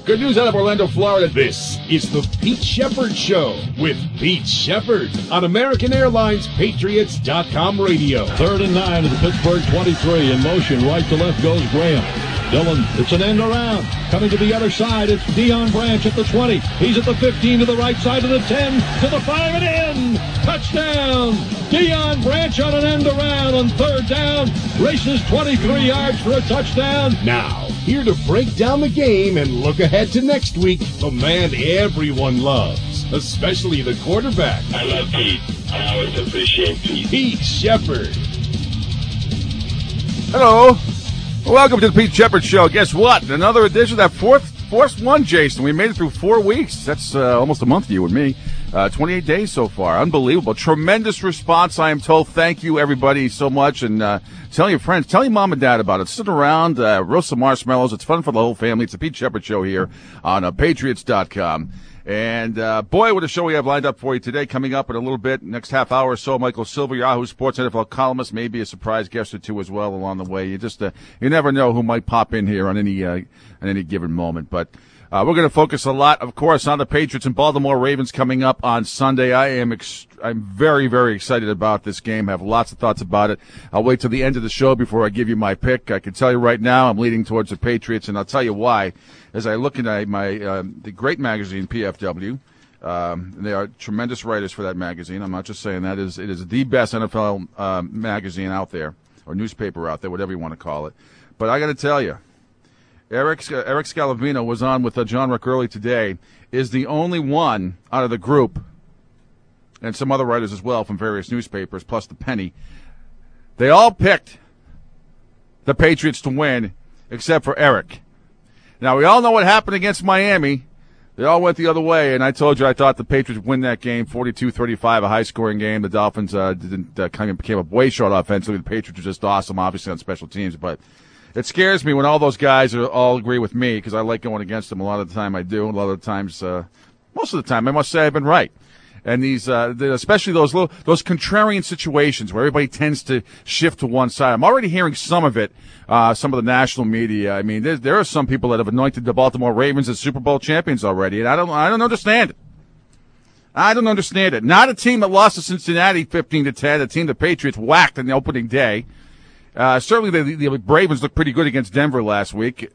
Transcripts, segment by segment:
Good news out of Orlando, Florida. This is the Pete Shepard Show with Pete Shepard on American Airlines Patriots.com radio. 3rd and 9 of the Pittsburgh 23. In motion, right to left goes Graham. Dillon, it's an end around. Coming to the other side, it's Deion Branch at the 20. He's at the 15, to the right side of the 10, to the 5 and in. Touchdown! Deion Branch on an end around on 3rd down. Races 23 yards for a touchdown. Now, here to break down the game and look ahead to next week, the man everyone loves, especially the quarterback. I love Pete. I always appreciate Pete. Pete Shepard. Hello. Welcome to the Pete Shepard Show. Guess what? Another edition of that fourth one, Jason. We made it through 4 weeks. That's almost a month to you and me. 28 days so far. Unbelievable. Tremendous response, I am told. Thank you, everybody, so much. And tell your friends, tell your mom and dad about it. Sit around, roast some marshmallows. It's fun for the whole family. It's the Pete Shepard Show here on Patriots.com. And, boy, what a show we have lined up for you today. Coming up in a little bit, next half hour or so, Michael Silver, Yahoo Sports NFL columnist, maybe a surprise guest or two as well along the way. You just, you never know who might pop in here on any given moment. But, we're going to focus a lot, of course, on the Patriots and Baltimore Ravens coming up on Sunday. I'm very, very excited about this game. I have lots of thoughts about it. I'll wait till the end of the show before I give you my pick. I can tell you right now I'm leaning towards the Patriots, and I'll tell you why. As I look at the great magazine, PFW, they are tremendous writers for that magazine. I'm not just saying that. It is the best NFL magazine out there, or newspaper out there, whatever you want to call it. But I got to tell you, Eric Scalavino was on with John Rick early today, is the only one out of the group, and some other writers as well from various newspapers, plus the Penny. They all picked the Patriots to win, except for Eric. Now, we all know what happened against Miami. They all went the other way, and I told you I thought the Patriots would win that game, 42-35, a high-scoring game. The Dolphins became a way short offensively. The Patriots were just awesome, obviously, on special teams. But it scares me when all those guys all agree with me, because I like going against them. A lot of the time I do. A lot of the times, most of the time, I must say I've been right. And these, especially those contrarian situations where everybody tends to shift to one side. I'm already hearing some of it, some of the national media. I mean, there are some people that have anointed the Baltimore Ravens as Super Bowl champions already, and I don't understand it. I don't understand it. Not a team that lost to Cincinnati 15-10, a team the Patriots whacked on the opening day. Certainly the Ravens looked pretty good against Denver last week,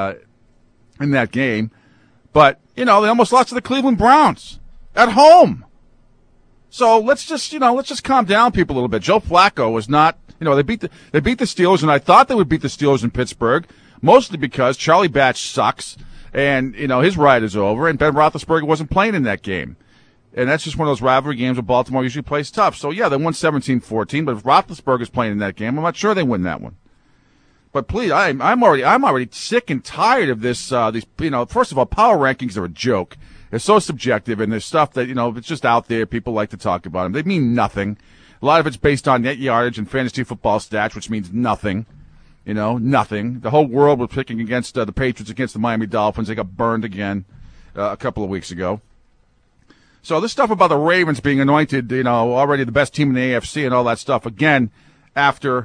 in that game. But, they almost lost to the Cleveland Browns at home. So let's just calm down people a little bit. Joe Flacco was not, they beat the Steelers, and I thought they would beat the Steelers in Pittsburgh, mostly because Charlie Batch sucks, and, his ride is over, and Ben Roethlisberger wasn't playing in that game. And that's just one of those rivalry games where Baltimore usually plays tough. So, yeah, they won 17-14, but if Roethlisberger's playing in that game, I'm not sure they win that one. But please, I'm already sick and tired of this, first of all, power rankings are a joke. They're so subjective, and there's stuff that, it's just out there. People like to talk about them. They mean nothing. A lot of it's based on net yardage and fantasy football stats, which means nothing. Nothing. The whole world was picking against the Patriots against the Miami Dolphins. They got burned again a couple of weeks ago. So this stuff about the Ravens being anointed, already the best team in the AFC and all that stuff, again, after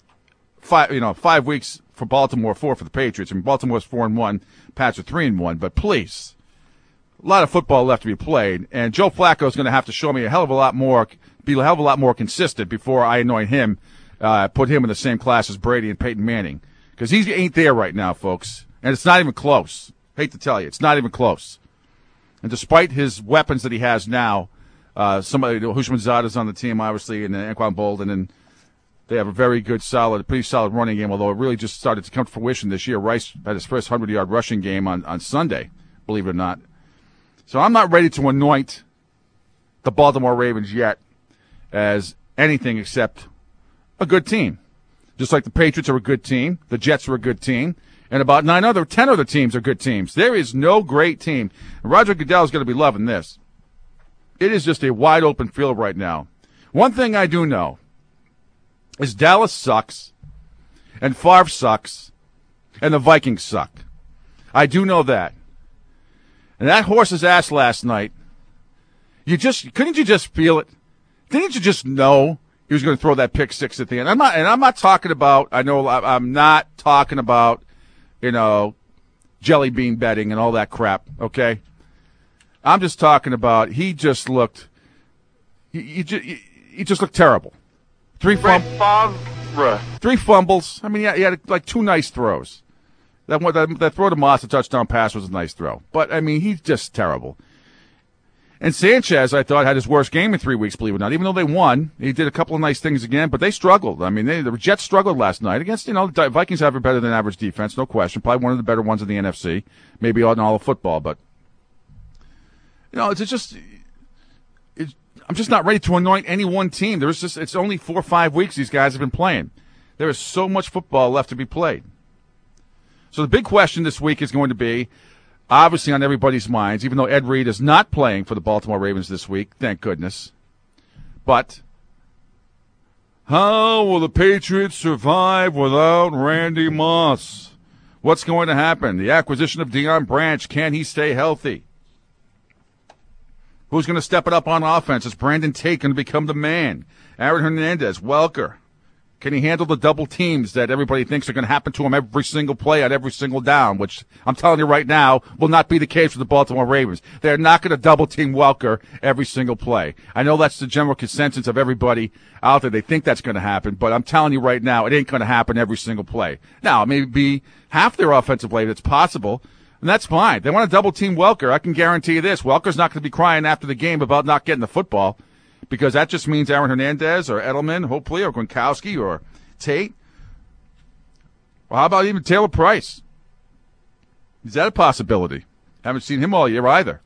5 weeks for Baltimore, 4 for the Patriots. I mean, Baltimore's 4-1, Pats are 3-1, but please. A lot of football left to be played, and Joe Flacco is going to have to show me be a hell of a lot more consistent before I anoint him, put him in the same class as Brady and Peyton Manning, because he ain't there right now, folks, and it's not even close. Hate to tell you, it's not even close. And despite his weapons that he has now, Hushmanzada's on the team, obviously, and Anquan Bolden, and they have a pretty solid running game, although it really just started to come to fruition this year. Rice had his first 100-yard rushing game on Sunday, believe it or not. So I'm not ready to anoint the Baltimore Ravens yet as anything except a good team. Just like the Patriots are a good team, the Jets are a good team, and about 10 other teams are good teams. There is no great team. And Roger Goodell is going to be loving this. It is just a wide-open field right now. One thing I do know is Dallas sucks, and Favre sucks, and the Vikings suck. I do know that. And that horse's ass last night, couldn't you just feel it? Didn't you just know he was going to throw that pick six at the end? I'm not talking about, I'm not talking about, jelly bean betting and all that crap, okay? I'm just talking about he just looked he just looked terrible. Three fumbles. I mean, he had like 2 nice throws. That throw to Moss, the touchdown pass, was a nice throw. But, I mean, he's just terrible. And Sanchez, I thought, had his worst game in 3 weeks, believe it or not. Even though they won, he did a couple of nice things again, but they struggled. I mean, the Jets struggled last night against, the Vikings have a better than average defense, no question. Probably one of the better ones in the NFC, maybe in all of football. But, I'm just not ready to anoint any one team. It's only 4 or 5 weeks these guys have been playing. There is so much football left to be played. So the big question this week is going to be, obviously on everybody's minds, even though Ed Reed is not playing for the Baltimore Ravens this week, thank goodness. But how will the Patriots survive without Randy Moss? What's going to happen? The acquisition of Deion Branch, can he stay healthy? Who's going to step it up on offense? Is Brandon Tate going to become the man? Aaron Hernandez, Welker. Can he handle the double teams that everybody thinks are going to happen to him every single play on every single down, which I'm telling you right now will not be the case for the Baltimore Ravens. They're not going to double team Welker every single play. I know that's the general consensus of everybody out there. They think that's going to happen, but I'm telling you right now, it ain't going to happen every single play. Now, it may be half their offensive play that's possible, and that's fine. They want to double team Welker. I can guarantee you this. Welker's not going to be crying after the game about not getting the football, because that just means Aaron Hernandez or Edelman, hopefully, or Gronkowski or Tate. Well, how about even Taylor Price? Is that a possibility? Haven't seen him all year either.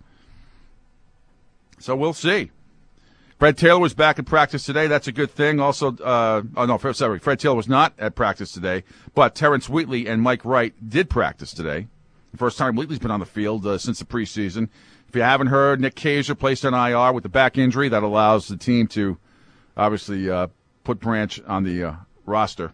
So we'll see. Fred Taylor was back in practice today. That's a good thing. Also, Fred Taylor was not at practice today, but Terrence Wheatley and Mike Wright did practice today. The first time Wheatley's been on the field since the preseason. If you haven't heard, Nick Kaiser placed on IR with the back injury. That allows the team to obviously put Branch on the roster.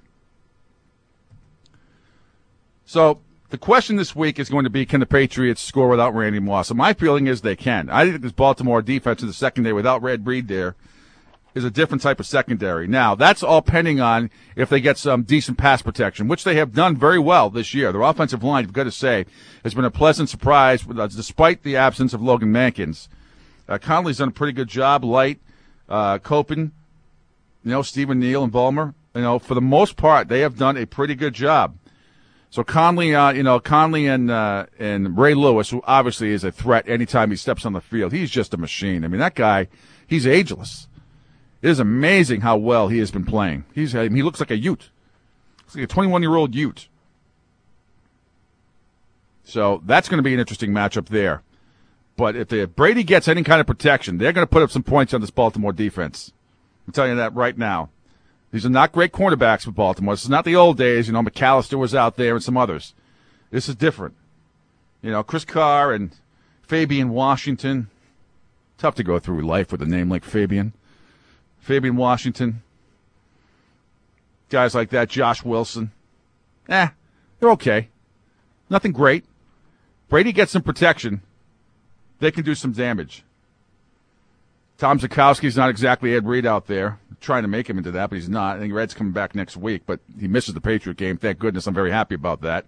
So the question this week is going to be, can the Patriots score without Randy Moss? And my feeling is they can. I think this Baltimore defense in the secondary without Red Reed there is a different type of secondary. Now, that's all pending on if they get some decent pass protection, which they have done very well this year. Their offensive line, you've got to say, has been a pleasant surprise despite the absence of Logan Mankins. Conley's done a pretty good job. Light, Copen, Stephen Neal and Bulmer. For the most part, they have done a pretty good job. So Conley and Ray Lewis, who obviously is a threat anytime he steps on the field, he's just a machine. I mean, that guy, he's ageless. It is amazing how well he has been playing. He looks like a Ute. Looks like a 21-year-old Ute. So that's going to be an interesting matchup there. But if Brady gets any kind of protection, they're going to put up some points on this Baltimore defense. I'm telling you that right now. These are not great cornerbacks for Baltimore. This is not the old days. McAllister was out there and some others. This is different. Chris Carr and Fabian Washington. Tough to go through life with a name like Fabian. Fabian Washington. Guys like that. Josh Wilson. They're okay. Nothing great. Brady gets some protection. They can do some damage. Tom Zukowski's not exactly Ed Reed out there. Trying to make him into that, but he's not. I think Red's coming back next week, but he misses the Patriot game. Thank goodness. I'm very happy about that.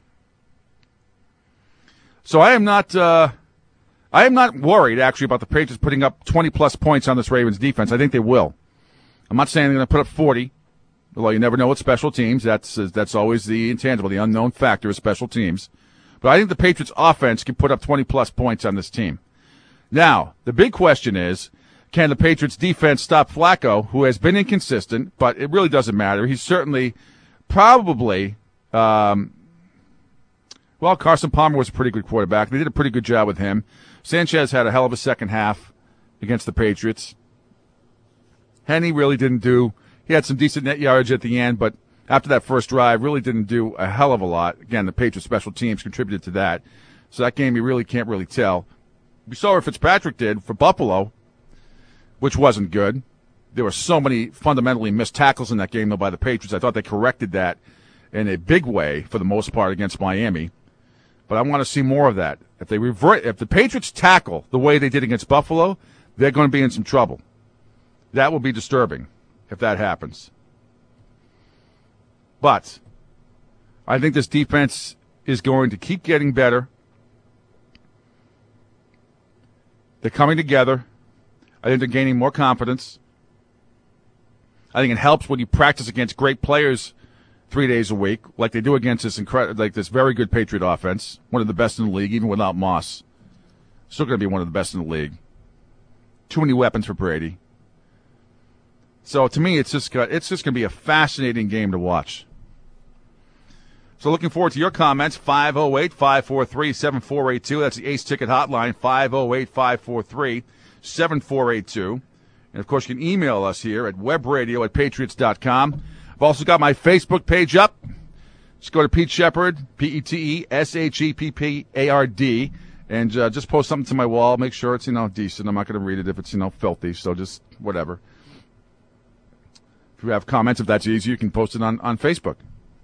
So I am not worried, actually, about the Patriots putting up 20-plus points on this Ravens defense. I think they will. I'm not saying they're going to put up 40, although you never know with special teams. That's always the intangible, the unknown factor of special teams. But I think the Patriots' offense can put up 20-plus points on this team. Now, the big question is, can the Patriots' defense stop Flacco, who has been inconsistent, but it really doesn't matter. He's certainly probably Carson Palmer was a pretty good quarterback. They did a pretty good job with him. Sanchez had a hell of a second half against the Patriots. Henne really didn't do – he had some decent net yardage at the end, but after that first drive, really didn't do a hell of a lot. Again, the Patriots' special teams contributed to that. So that game you really can't really tell. We saw what Fitzpatrick did for Buffalo, which wasn't good. There were so many fundamentally missed tackles in that game, though, by the Patriots. I thought they corrected that in a big way for the most part against Miami. But I want to see more of that. If the Patriots tackle the way they did against Buffalo, they're going to be in some trouble. That will be disturbing if that happens. But I think this defense is going to keep getting better. They're coming together. I think they're gaining more confidence. I think it helps when you practice against great players 3 days a week, like they do against this very good Patriot offense, one of the best in the league, even without Moss. Still going to be one of the best in the league. Too many weapons for Brady. So to me, it's just going to be a fascinating game to watch. So looking forward to your comments. 508-543-7482. That's the Ace Ticket Hotline. 508-543-7482. And, of course, you can email us here at webradio@patriots.com. I've also got my Facebook page up. Just go to Pete Sheppard, PeteSheppard, and just post something to my wall. Make sure it's, decent. I'm not going to read it if it's, filthy, so just whatever. If you have comments, if that's easier, you can post it on Facebook.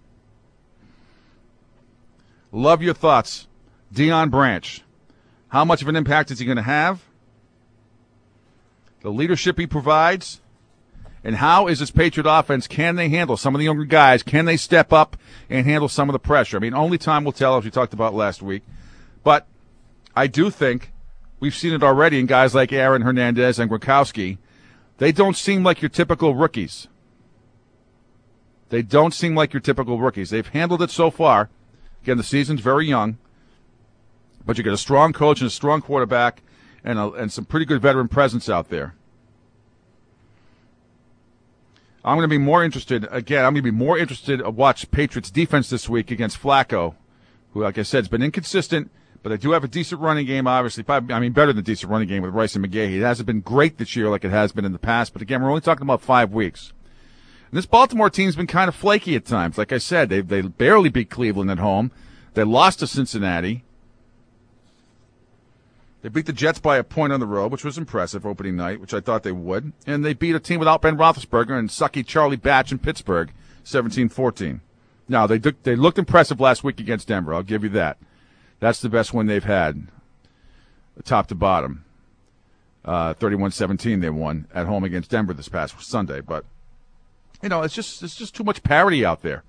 Love your thoughts. Deion Branch. How much of an impact is he going to have? The leadership he provides. And how is this Patriot offense, can they handle some of the younger guys? Can they step up and handle some of the pressure? I mean, only time will tell, as we talked about last week. But I do think we've seen it already in guys like Aaron Hernandez and Gronkowski. They don't seem like your typical rookies. They've handled it so far. Again, the season's very young. But you get a strong coach and a strong quarterback and some pretty good veteran presence out there. I'm going to be more interested to watch Patriots defense this week against Flacco, who, like I said, has been inconsistent, but they do have a decent running game, obviously. Better than a decent running game with Rice and McGahee. It hasn't been great this year like it has been in the past, but again, we're only talking about 5 weeks. And this Baltimore team's been kind of flaky at times. Like I said, they barely beat Cleveland at home. They lost to Cincinnati. They beat the Jets by a point on the road, which was impressive opening night, which I thought they would. And they beat a team without Ben Roethlisberger and sucky Charlie Batch in Pittsburgh, 17-14. Now, they looked impressive last week against Denver. I'll give you that. That's the best win they've had, top to bottom. 31-17 they won at home against Denver this past Sunday. But, it's just too much parity out there.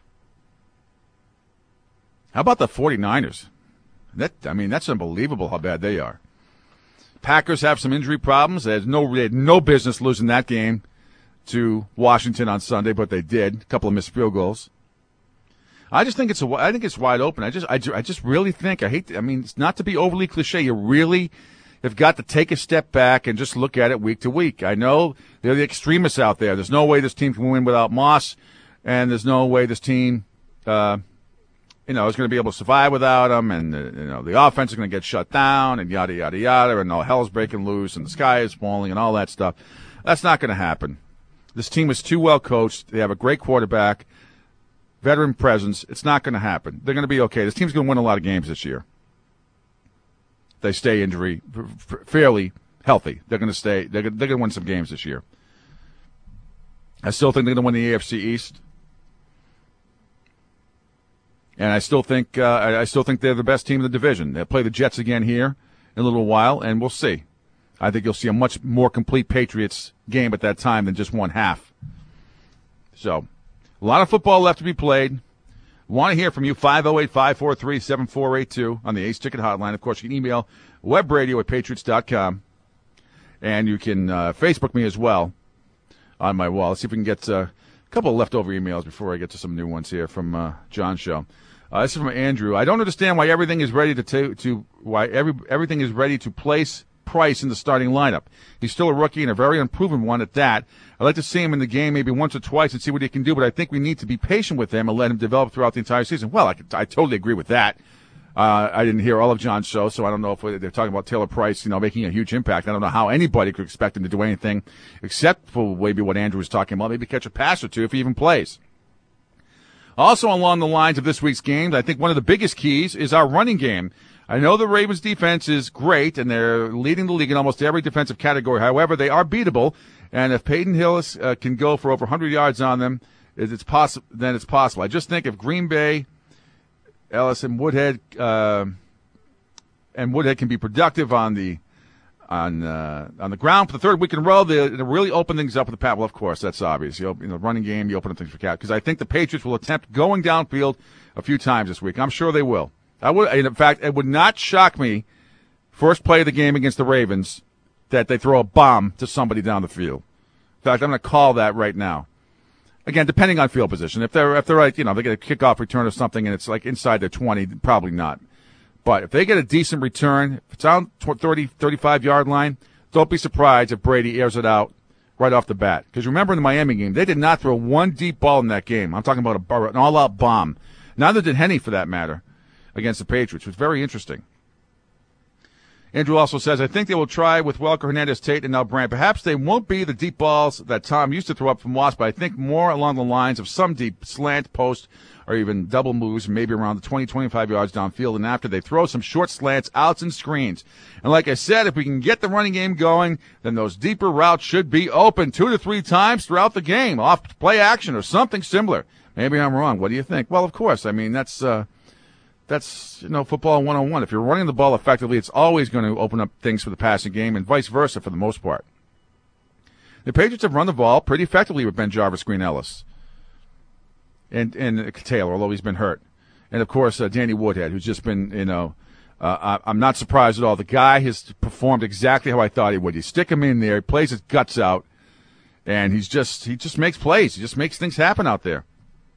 How about the 49ers? That's unbelievable how bad they are. Packers have some injury problems. They had no business losing that game to Washington on Sunday, but they did. A couple of missed field goals. I think it's wide open. I just really think, it's not to be overly cliche. You really have got to take a step back and just look at it week to week. I know they're the extremists out there. There's no way this team can win without Moss, and there's no way this team is going to be able to survive without him, and the offense is going to get shut down, and yada yada yada, and all hell's breaking loose, and the sky is falling, and all that stuff. That's not going to happen. This team is too well coached. They have a great quarterback, veteran presence. It's not going to happen. They're going to be okay. This team's going to win a lot of games this year. They stay injury fairly healthy. They're going to stay. They're going to win some games this year. I still think they're going to win the AFC East. And I still think they're the best team in the division. They'll play the Jets again here in a little while, and we'll see. I think you'll see a much more complete Patriots game at that time than just one half. So, a lot of football left to be played. Want to hear from you, 508-543-7482 on the Ace Ticket Hotline. Of course, you can email webradio@patriots.com, and you can Facebook me as well on my wall. Let's see if we can get a couple of leftover emails before I get to some new ones here from John's show. This is from Andrew. I don't understand why everything is ready everything is ready to place Price in the starting lineup. He's still a rookie and a very unproven one at that. I'd like to see him in the game maybe once or twice and see what he can do, but I think we need to be patient with him and let him develop throughout the entire season. Well, I totally agree with that. I didn't hear all of John's show, so I don't know if they're talking about Taylor Price, making a huge impact. I don't know how anybody could expect him to do anything except for maybe what Andrew was talking about, maybe catch a pass or two if he even plays. Also along the lines of this week's games, I think one of the biggest keys is our running game. I know the Ravens' defense is great, and they're leading the league in almost every defensive category. However, they are beatable, and if Peyton Hillis can go for over 100 yards on them, then it's possible. I just think if Green Bay, Ellis, and Woodhead can be productive on the on the ground for the third week in a row. They really open things up with the Pat. Well, of course, that's obvious. Running game, you open up things for Cat because I think the Patriots will attempt going downfield a few times this week. I'm sure they will. In fact, it would not shock me. First play of the game against the Ravens, that they throw a bomb to somebody down the field. In fact, I'm going to call that right now. Again, depending on field position. If they're like, they get a kickoff return or something and it's like inside their 20, probably not. But if they get a decent return, if it's on 30, 35-yard line, don't be surprised if Brady airs it out right off the bat. Because remember in the Miami game, they did not throw one deep ball in that game. I'm talking about an all-out bomb. Neither did Henne, for that matter, against the Patriots. It was very interesting. Andrew also says, I think they will try with Welker, Hernandez, Tate, and now Brandt. Perhaps they won't be the deep balls that Tom used to throw up from Wasp, but I think more along the lines of some deep slant, post, or even double moves, maybe around the 20, 25 yards downfield, and after they throw some short slants, outs, and screens. And like I said, if we can get the running game going, then those deeper routes should be open 2 to 3 times throughout the game, off play action or something similar. Maybe I'm wrong. What do you think? Well, of course. I mean, that's football 101. If you're running the ball effectively, it's always going to open up things for the passing game and vice versa for the most part. The Patriots have run the ball pretty effectively with Ben Jarvis, Green Ellis, and Taylor, although he's been hurt. And, of course, Danny Woodhead, who's just been, I'm not surprised at all. The guy has performed exactly how I thought he would. You stick him in there, he plays his guts out, and he just makes plays. He just makes things happen out there.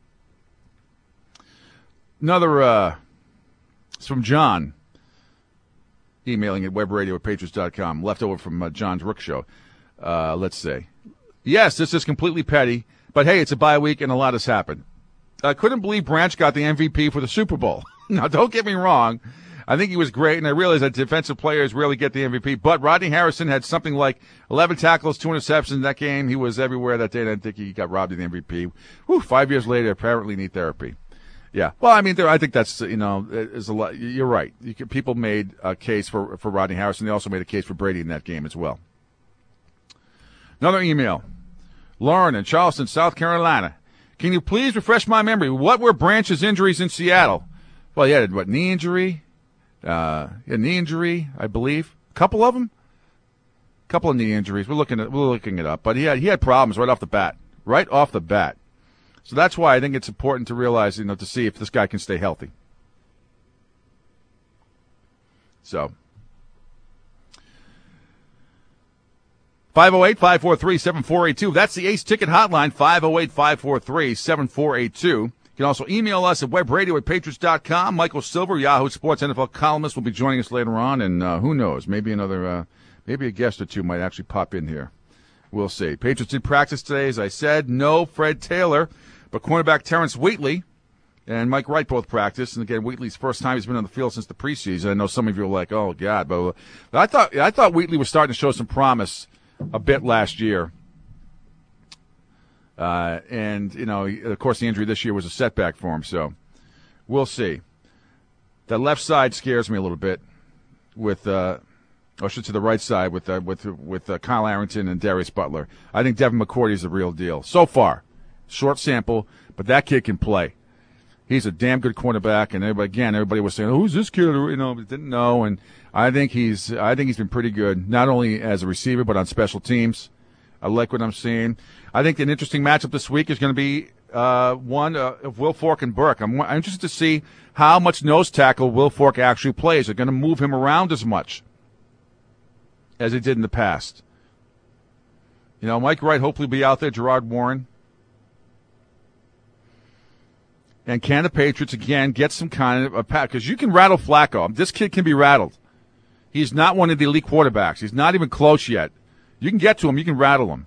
Another it's from John, emailing at webradio@patriots.com, left over from John's Rook Show. Let's say. Yes, this is completely petty, but hey, it's a bye week and a lot has happened. I couldn't believe Branch got the MVP for the Super Bowl. Now, don't get me wrong. I think he was great, and I realize that defensive players rarely get the MVP, but Rodney Harrison had something like 11 tackles, 2 interceptions in that game. He was everywhere that day, and I think he got robbed of the MVP. 5 years later, apparently need therapy. Yeah, well, I mean, I think that's, is a lot. You're right. People made a case for Rodney Harrison. They also made a case for Brady in that game as well. Another email. Lauren in Charleston, South Carolina. Can you please refresh my memory? What were Branch's injuries in Seattle? Well, he had, knee injury? Knee injury, I believe. A couple of them? A couple of knee injuries. We're looking it up. But he had problems right off the bat. Right off the bat. So that's why I think it's important to realize, to see if this guy can stay healthy. So, 508-543-7482. That's the Ace Ticket Hotline, 508-543-7482. You can also email us at webradio@patriots.com. Michael Silver, Yahoo Sports NFL columnist, will be joining us later on, and who knows, maybe maybe a guest or two might actually pop in here. We'll see. Patriots did practice today, as I said. No Fred Taylor, but cornerback Terrence Wheatley and Mike Wright both practiced. And again, Wheatley's first time he's been on the field since the preseason. I know some of you are like, "Oh God," but I thought Wheatley was starting to show some promise a bit last year. And of course, the injury this year was a setback for him. So we'll see. That left side scares me a little bit with. I should say the right side with Kyle Arrington and Darius Butler. I think Devin McCourty is the real deal. So far, short sample, but that kid can play. He's a damn good cornerback, and everybody was saying, "Who's this kid?" Didn't know, and I think he's been pretty good, not only as a receiver but on special teams. I like what I'm seeing. I think an interesting matchup this week is going to be one of Will Fork and Burke. I'm interested to see how much nose tackle Will Fork actually plays. They're going to move him around as much as they did in the past. Mike Wright hopefully be out there, Gerard Warren. And can the Patriots, again, get some kind of a pack? Because you can rattle Flacco. This kid can be rattled. He's not one of the elite quarterbacks. He's not even close yet. You can get to him. You can rattle him.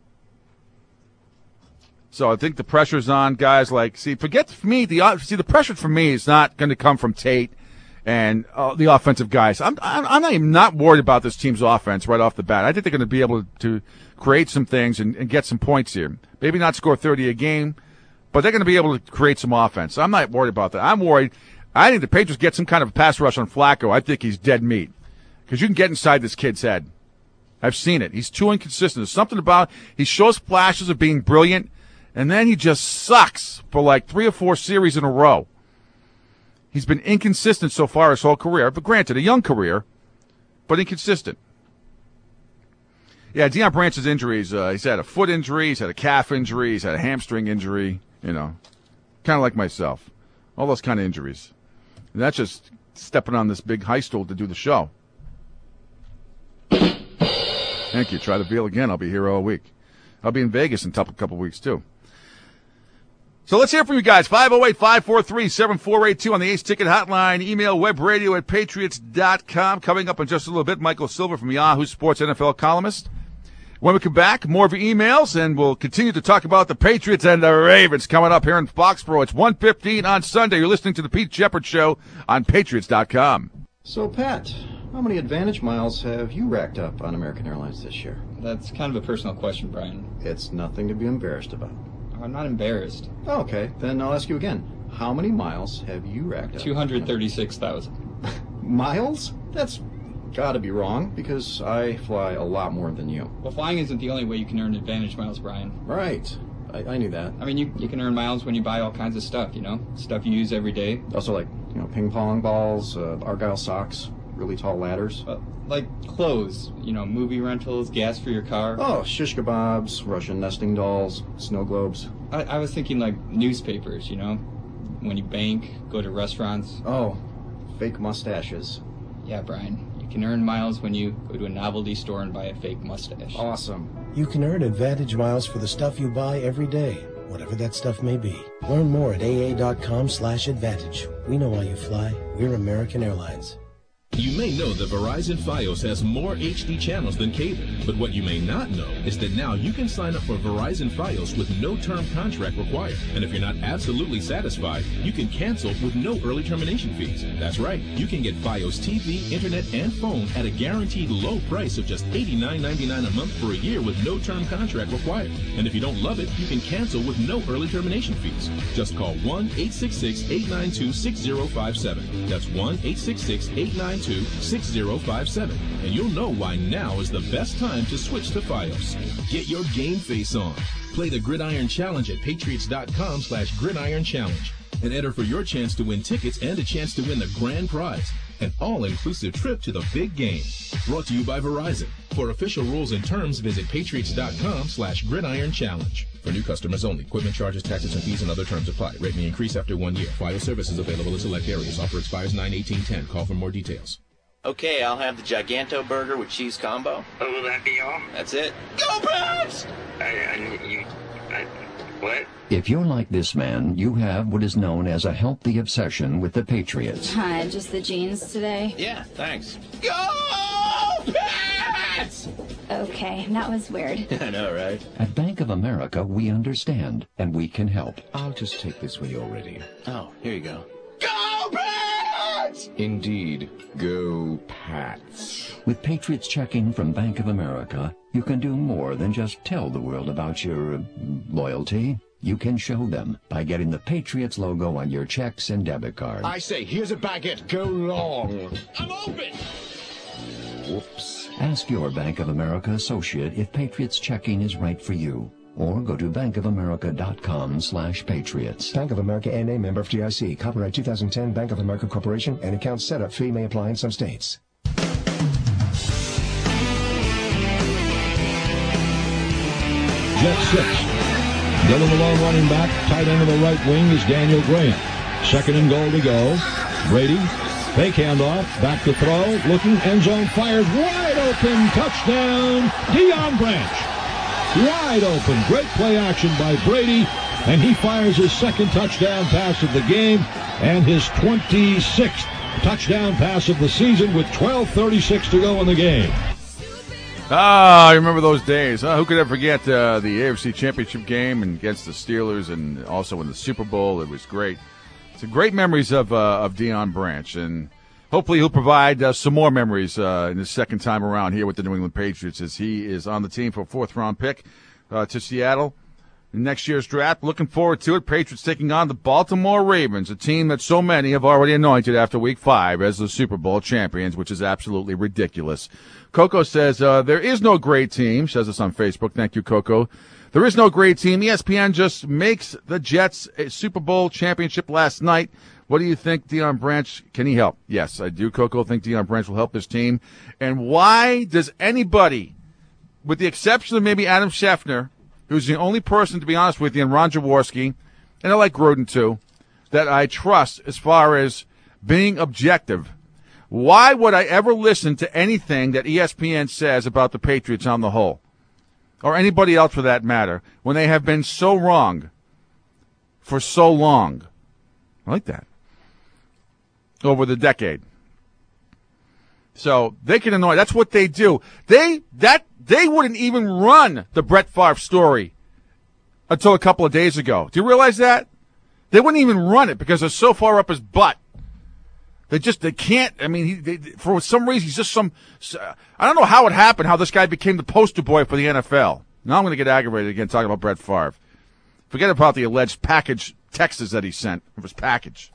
So I think the pressure's on guys like, the pressure for me is not going to come from Tate and the offensive guys. I'm not worried about this team's offense right off the bat. I think they're going to be able to create some things and get some points here. Maybe not score 30 a game, but they're going to be able to create some offense. I'm not worried about that. I'm worried. I think the Patriots get some kind of pass rush on Flacco. I think he's dead meat because you can get inside this kid's head. I've seen it. He's too inconsistent. There's something about he shows flashes of being brilliant, and then he just sucks for like 3 or 4 series in a row. He's been inconsistent so far his whole career, but granted, a young career, but inconsistent. Yeah, Deion Branch's injuries, he's had a foot injury, he's had a calf injury, he's had a hamstring injury, kind of like myself. All those kind of injuries. And that's just stepping on this big high stool to do the show. Thank you. Try the veal again. I'll be here all week. I'll be in Vegas in a couple weeks, too. So let's hear from you guys. 508-543-7482 on the Ace Ticket Hotline. Email webradio@patriots.com. Coming up in just a little bit, Michael Silver from Yahoo Sports NFL columnist. When we come back, more of your emails, and we'll continue to talk about the Patriots and the Ravens coming up here in Foxborough. It's 1:15 on Sunday. You're listening to the Pete Shepard Show on Patriots.com. So, Pat, how many Advantage miles have you racked up on American Airlines this year? That's kind of a personal question, Brian. It's nothing to be embarrassed about. I'm not embarrassed. Oh, okay, then I'll ask you again. How many miles have you racked up? 236,000. Miles? That's got to be wrong, because I fly a lot more than you. Well, flying isn't the only way you can earn Advantage miles, Brian. Right. I knew that. I mean, you can earn miles when you buy all kinds of stuff, stuff you use every day. Also, like, ping pong balls, Argyle socks, really tall ladders. Like clothes, movie rentals, gas for your car. Oh, shish kebabs, Russian nesting dolls, snow globes. I was thinking like newspapers, when you bank, go to restaurants. Oh, fake mustaches. Yeah, Brian. You can earn miles when you go to a novelty store and buy a fake mustache. Awesome. You can earn Advantage miles for the stuff you buy every day, whatever that stuff may be. Learn more at aa.com/advantage. We know why you fly. We're American Airlines. You may know that Verizon Fios has more HD channels than cable, but what you may not know is that now you can sign up for Verizon Fios with no term contract required. And if you're not absolutely satisfied, you can cancel with no early termination fees. That's right, you can get Fios TV, internet, and phone at a guaranteed low price of just $89.99 a month for a year with no term contract required. And if you don't love it, you can cancel with no early termination fees. Just call 1-866-892-6057. That's 1-866-892-6057, and you'll know why now is the best time to switch to Fios. Get your game face on. Play the Gridiron Challenge at patriots.com/Gridiron Challenge and enter for your chance to win tickets and a chance to win the grand prize, an all-inclusive trip to the big game. Brought to you by Verizon. For official rules and terms, visit patriots.com/Gridiron Challenge. For new customers only. Equipment charges, taxes, and fees and other terms apply. Rate may increase after 1 year. Fios service is available in select areas. Offer expires 9/18/10. Call for more details. Okay, I'll have the Giganto burger with cheese combo. Oh, will that be all? That's it. Go Pats! What? If you're like this man, you have what is known as a healthy obsession with the Patriots. Hi, just the jeans today? Yeah, thanks. Go Pats! Okay, that was weird. I know, right? At Bank of America, we understand, and we can help. I'll just take this when you're ready. Oh, here you go. Go Pats! Indeed, go Pats. With Patriots checking from Bank of America, you can do more than just tell the world about your loyalty. You can show them by getting the Patriots logo on your checks and debit cards. I say, here's a baguette. Go long. I'm open! Whoops. Ask your Bank of America associate if Patriots checking is right for you. Or go to bankofamerica.com/patriots. Bank of America N.A. member FDIC. Copyright 2010 Bank of America Corporation. An account setup fee may apply in some states. Jets 6. Dillon the lone running back. Tight end of the right wing is Daniel Graham. Second and goal to go. Brady. Fake handoff. Back to throw. Looking. End zone. Fires. Wide open. Touchdown. Deion Branch. Wide open. Great play action by Brady. And he fires his second touchdown pass of the game and his 26th touchdown pass of the season with 12:36 to go in the game. I remember those days. Who could ever forget the AFC Championship game and against the Steelers and also in the Super Bowl? It was great. It's great memories of Deion Branch, and hopefully he'll provide some more memories in his second time around here with the New England Patriots as he is on the team for a fourth-round pick to Seattle in next year's draft. Looking forward to it. Patriots taking on the Baltimore Ravens, a team that so many have already anointed after Week 5 as the Super Bowl champions, which is absolutely ridiculous. Coco says, there is no great team. Says this on Facebook. Thank you, Coco. There is no great team. ESPN just makes the Jets a Super Bowl championship last night. What do you think, Deion Branch? Can he help? Yes, I do, Coco. Think Deion Branch will help this team. And why does anybody with the exception of maybe Adam Schefter, who's the only person, to be honest with you, and Ron Jaworski, and I like Gruden too, that I trust as far as being objective. Why would I ever listen to anything that ESPN says about the Patriots on the whole, or anybody else for that matter, when they have been so wrong for so long? I like that. Over the decade. So they can annoy. That's what they do. They wouldn't even run the Brett Favre story until a couple of days ago. Do you realize that? They wouldn't even run it because they're so far up his butt. They can't. I mean, for some reason, he's just I don't know how it happened, how this guy became the poster boy for the NFL. Now I'm going to get aggravated again talking about Brett Favre. Forget about the alleged package texts that he sent of his package.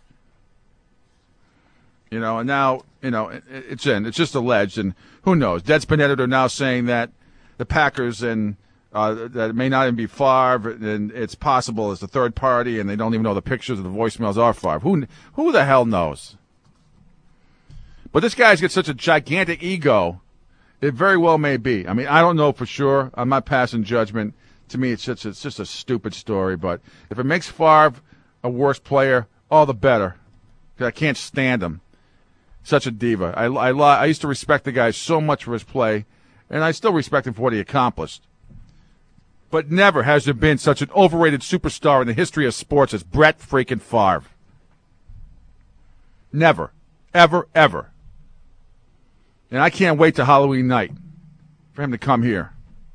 You know, and now, you know, it's just alleged, and who knows? Deadspin editor now saying that the Packers and that it may not even be Favre, and it's possible it's a third party, and they don't even know the pictures of the voicemails are Favre. Who the hell knows? But this guy's got such a gigantic ego, it very well may be. I mean, I don't know for sure. I'm not passing judgment. To me, it's just a stupid story. But if it makes Favre a worse player, all the better. 'Cause I can't stand him. Such a diva. I used to respect the guy so much for his play, and I still respect him for what he accomplished. But never has there been such an overrated superstar in the history of sports as Brett freaking Favre. Never. Ever, ever. And I can't wait to Halloween night for him to come here.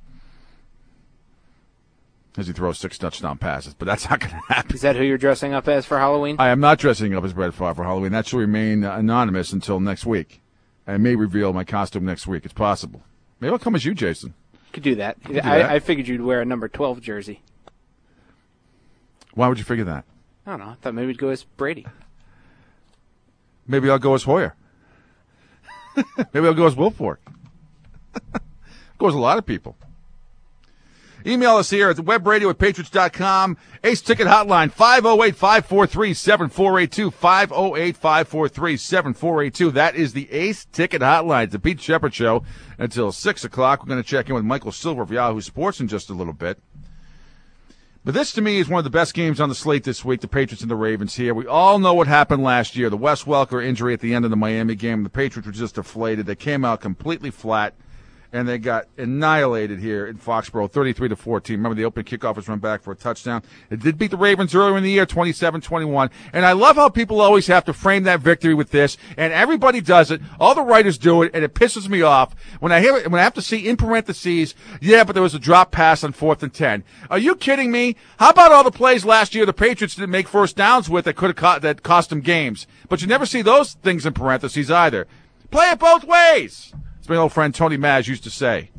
As he throws 6 touchdown passes, but that's not going to happen. Is that who you're dressing up as for Halloween? I am not dressing up as Brett Favre for Halloween. That shall remain anonymous until next week. I may reveal my costume next week. It's possible. Maybe I'll come as you, Jason. Could do that. I figured you'd wear a number 12 jersey. Why would you figure that? I don't know. I thought maybe you'd go as Brady. Maybe I'll go as Hoyer. Maybe I'll go as Wilfork. Go as a lot of people. Email us here at the webradio@patriots.com. Ace Ticket Hotline, 508-543-7482, 508-543-7482. That is the Ace Ticket Hotline. It's the Pete Shepard Show until 6 o'clock. We're going to check in with Michael Silver of Yahoo Sports in just a little bit. But this, to me, is one of the best games on the slate this week, the Patriots and the Ravens here. We all know what happened last year, the Wes Welker injury at the end of the Miami game. The Patriots were just deflated. They came out completely flat. And they got annihilated here in Foxborough, 33-14. Remember, the opening kickoff was run back for a touchdown. It did beat the Ravens earlier in the year, 27-21. And I love how people always have to frame that victory with this. And everybody does it. All the writers do it, and it pisses me off when I hear it. When I have to see in parentheses, yeah, but there was a drop pass on 4th and 10. Are you kidding me? How about all the plays last year the Patriots didn't make first downs with that that cost them games? But you never see those things in parentheses either. Play it both ways. My old friend Tony Maz used to say.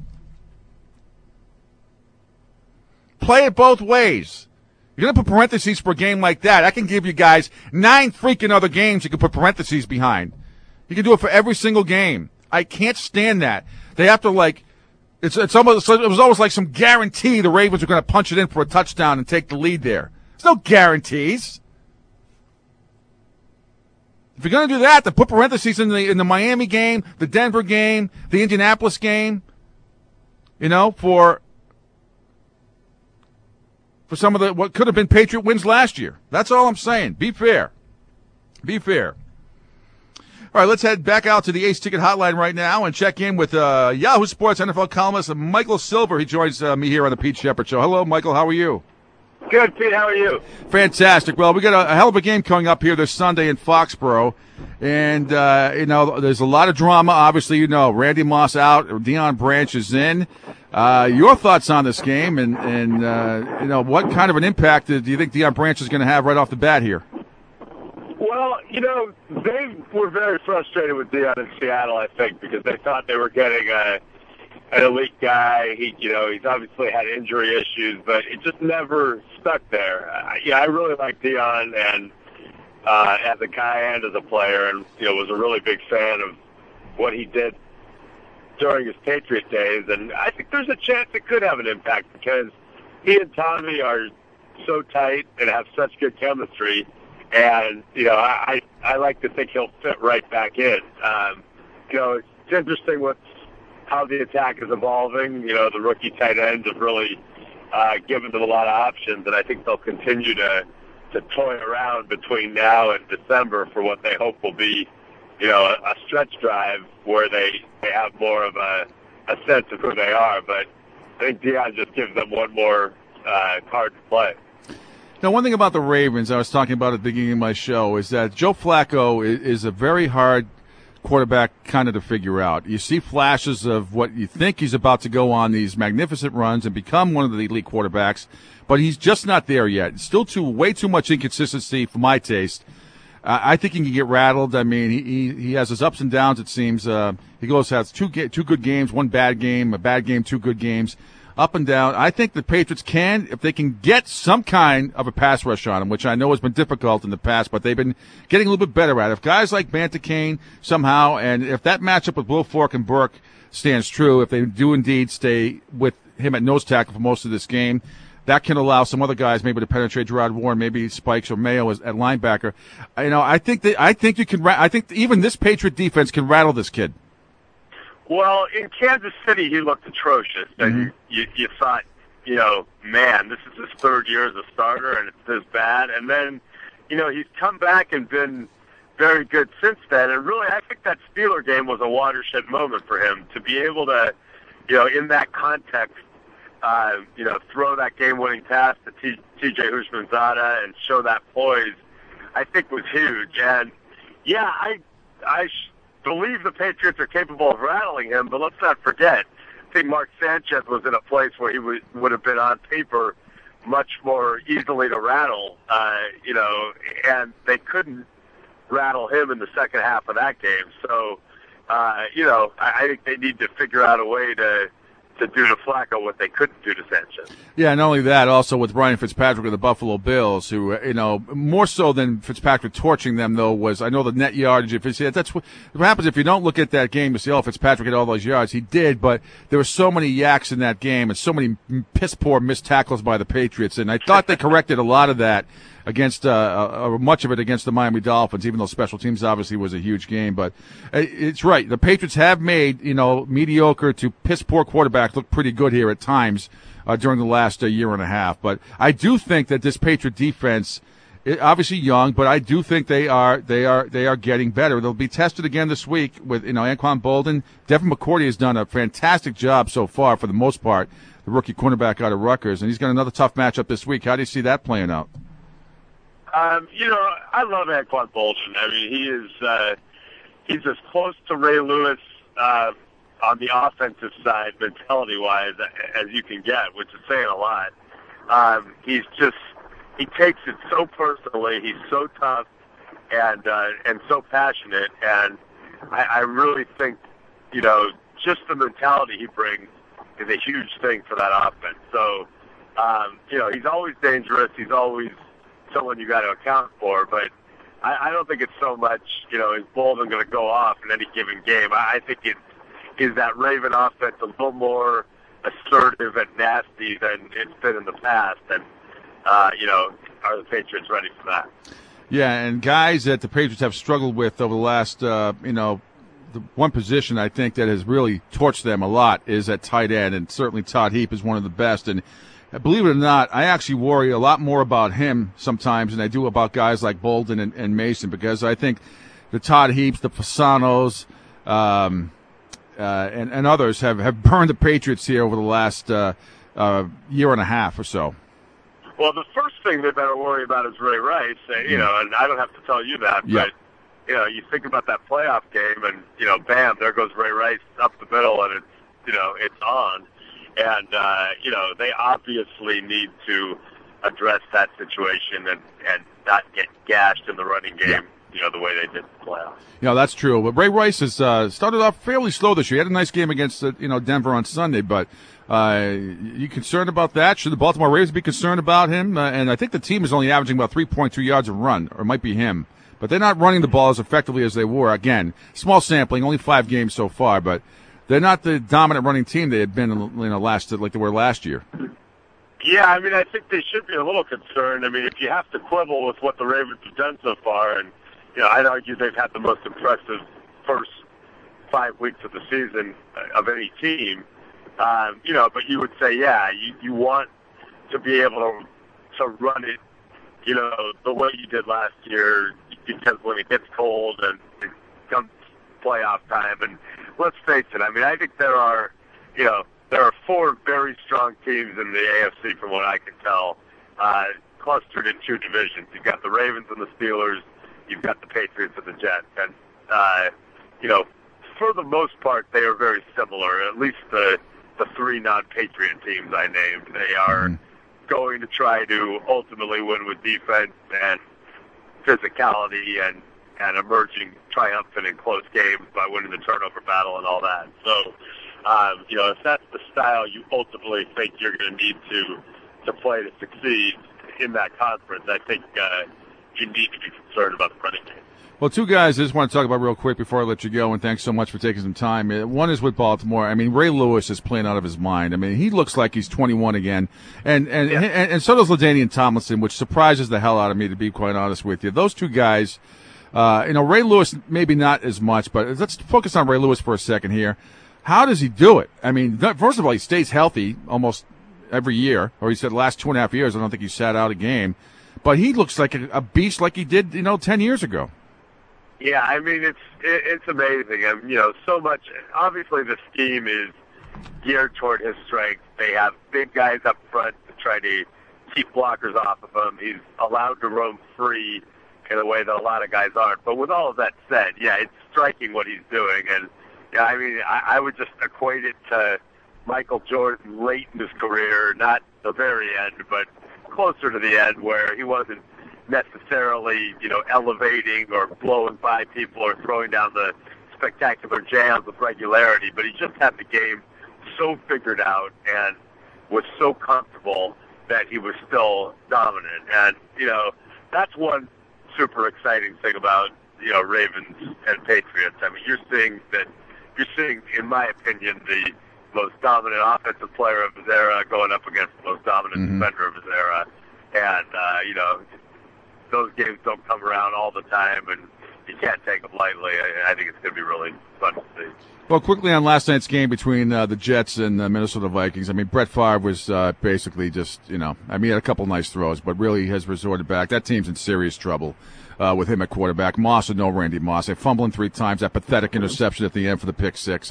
Play it both ways. You're going to put parentheses for a game like that. I can give you guys 9 freaking other games you can put parentheses behind. You can do it for every single game. I can't stand that. They have to, like, it was almost like some guarantee the Ravens were going to punch it in for a touchdown and take the lead there. There's no guarantees. If you're going to do that, then put parentheses in the Miami game, the Denver game, the Indianapolis game, for some of what could have been Patriot wins last year. That's all I'm saying. Be fair. Be fair. All right, let's head back out to the Ace Ticket Hotline right now and check in with Yahoo Sports NFL columnist Michael Silver. He joins me here on the Pete Shepard Show. Hello, Michael. How are you? Good, Pete. How are you? Fantastic. Well, we got a hell of a game coming up here this Sunday in Foxborough. And, there's a lot of drama. Obviously, Randy Moss out. Deion Branch is in. Your thoughts on this game and what kind of an impact do you think Deion Branch is going to have right off the bat here? Well, they were very frustrated with Deion in Seattle, I think, because they thought they were getting an elite guy. He's obviously had injury issues, but it just never stuck there. I really like Deion and as a guy and as a player, and was a really big fan of what he did during his Patriot days. And I think there's a chance it could have an impact because he and Tommy are so tight and have such good chemistry. And I like to think he'll fit right back in. It's interesting what's how the attack is evolving. You know, the rookie tight ends have really given them a lot of options, and I think they'll continue to toy around between now and December for what they hope will be, you know, a stretch drive where they have more of a sense of who they are. But I think Deion just gives them one more card to play. Now, one thing about the Ravens, I was talking about at the beginning of my show, is that Joe Flacco is a very hard quarterback kind of to figure out. You see flashes of what you think he's about to go on these magnificent runs and become one of the elite quarterbacks, but he's just not there yet. Still way too much inconsistency for my taste. I think he can get rattled. I mean, he has his ups and downs, it seems. He has two good games, one bad game, a bad game, two good games, up and down. I think the Patriots can, if they can get some kind of a pass rush on him, which I know has been difficult in the past, but they've been getting a little bit better at it. If guys like Bantakane somehow, and if that matchup with Will Fork and Burke stands true, if they do indeed stay with him at nose tackle for most of this game, that can allow some other guys maybe to penetrate Gerard Warren, maybe Spikes or Mayo at linebacker. You know, I think even this Patriot defense can rattle this kid. Well, in Kansas City, he looked atrocious, and you thought, you know, man, this is his third year as a starter, and it's this bad. And then, you know, he's come back and been very good since then. And really, I think that Steeler game was a watershed moment for him to be able to, you know, in that context, you know, throw that game-winning pass to T.J. Houshmandzadeh and show that poise, I think was huge. And, yeah, I believe the Patriots are capable of rattling him, but let's not forget, I think Mark Sanchez was in a place where he would have been on paper much more easily to rattle, you know, and they couldn't rattle him in the second half of that game. So, you know, I think they need to figure out a way to do to Flacco what they couldn't do to Sanchez. Yeah, not only that, also with Ryan Fitzpatrick of the Buffalo Bills, who, you know, more so than Fitzpatrick torching them, though, was, I know the net yardage, if you see it, that's what happens if you don't look at that game, you say, oh, Fitzpatrick had all those yards. He did, but there were so many yaks in that game and so many piss-poor missed tackles by the Patriots, and I thought they corrected a lot of that against much of it against the Miami Dolphins, even though special teams obviously was a huge game. But it's right. The Patriots have made, you know, mediocre to piss-poor quarterbacks look pretty good here at times during the last year and a half. But I do think that this Patriot defense, obviously young, but I do think they are getting better. They'll be tested again this week with, you know, Anquan Boldin. Devin McCourty has done a fantastic job so far for the most part, the rookie cornerback out of Rutgers, and he's got another tough matchup this week. How do you see that playing out? You know, I love Anquan Boldin. I mean, he's as close to Ray Lewis on the offensive side, mentality-wise, as you can get, which is saying a lot. He takes it so personally. He's so tough and so passionate, and I really think, you know, just the mentality he brings is a huge thing for that offense. So, you know, he's always dangerous. He's always someone you got to account for, but I don't think it's so much, you know, is Bolden going to go off in any given game. I think it is that Raven offense a little more assertive and nasty than it's been in the past, and, you know, are the Patriots ready for that? Yeah, and guys that the Patriots have struggled with over the last, you know, the one position I think that has really torched them a lot is at tight end, and certainly Todd Heap is one of the best, and believe it or not, I actually worry a lot more about him sometimes than I do about guys like Bolden and Mason, because I think the Todd Heaps, the Fasanos, and others have burned the Patriots here over the last year and a half or so. Well, the first thing they better worry about is Ray Rice, you know, and I don't have to tell you that, but, you know, you think about that playoff game and, you know, bam, there goes Ray Rice up the middle and it's, you know, it's on. And, you know, they obviously need to address that situation and not get gashed in the running game, you know, the way they did in the playoffs. Yeah, that's true. But Ray Rice has started off fairly slow this year. He had a nice game against, you know, Denver on Sunday. But you concerned about that? Should the Baltimore Ravens be concerned about him? And I think the team is only averaging about 3.2 yards a run, or it might be him. But they're not running the ball as effectively as they were. Again, small sampling, only 5 games so far, but they're not the dominant running team they had been, you know, like they were last year. Yeah, I mean, I think they should be a little concerned. I mean, if you have to quibble with what the Ravens have done so far, and, you know, I'd argue they've had the most impressive first 5 weeks of the season of any team. But you would say, you want to be able to run it, the way you did last year, because when it gets cold and it comes playoff time, and let's face it, I think there are 4 very strong teams in the AFC from what I can tell, clustered in 2 divisions. You've got the Ravens and the Steelers, you've got the Patriots and the Jets, and, for the most part, they are very similar, at least the 3 non-Patriot teams I named. They are going to try to ultimately win with defense and physicality and emerging triumphant in close games by winning the turnover battle and all that. So, if that's the style you ultimately think you're going to need to play to succeed in that conference, I think you need to be concerned about the running game. Well, 2 guys I just want to talk about real quick before I let you go, and thanks so much for taking some time. One is with Baltimore. Ray Lewis is playing out of his mind. He looks like he's 21 again, and so does LaDainian Tomlinson, which surprises the hell out of me, to be quite honest with you. Those 2 guys, Ray Lewis maybe not as much, but let's focus on Ray Lewis for a second here. How does he do it? First of all, he stays healthy almost every year, or he said the last 2.5 years. I don't think he sat out a game, but he looks like a beast, like he did 10 years ago. Yeah, it's amazing. So much. Obviously, the scheme is geared toward his strength. They have big guys up front to try to keep blockers off of him. He's allowed to roam free in a way that a lot of guys aren't. But with all of that said, it's striking what he's doing. And I would just equate it to Michael Jordan late in his career, not the very end, but closer to the end, where he wasn't necessarily, elevating or blowing by people or throwing down the spectacular jams with regularity, but he just had the game so figured out and was so comfortable that he was still dominant. And, that's one super exciting thing about, Ravens and Patriots. You're seeing, in my opinion, the most dominant offensive player of his era going up against the most dominant defender of his era. And, those games don't come around all the time, and you can't take them lightly. I think it's going to be really fun to see. Well, quickly on last night's game between the Jets and the Minnesota Vikings, Brett Favre was basically just, he had a couple nice throws, but really has resorted back. That team's in serious trouble with him at quarterback. Moss or no Randy Moss. They fumbling 3 times, that pathetic interception at the end for the pick 6.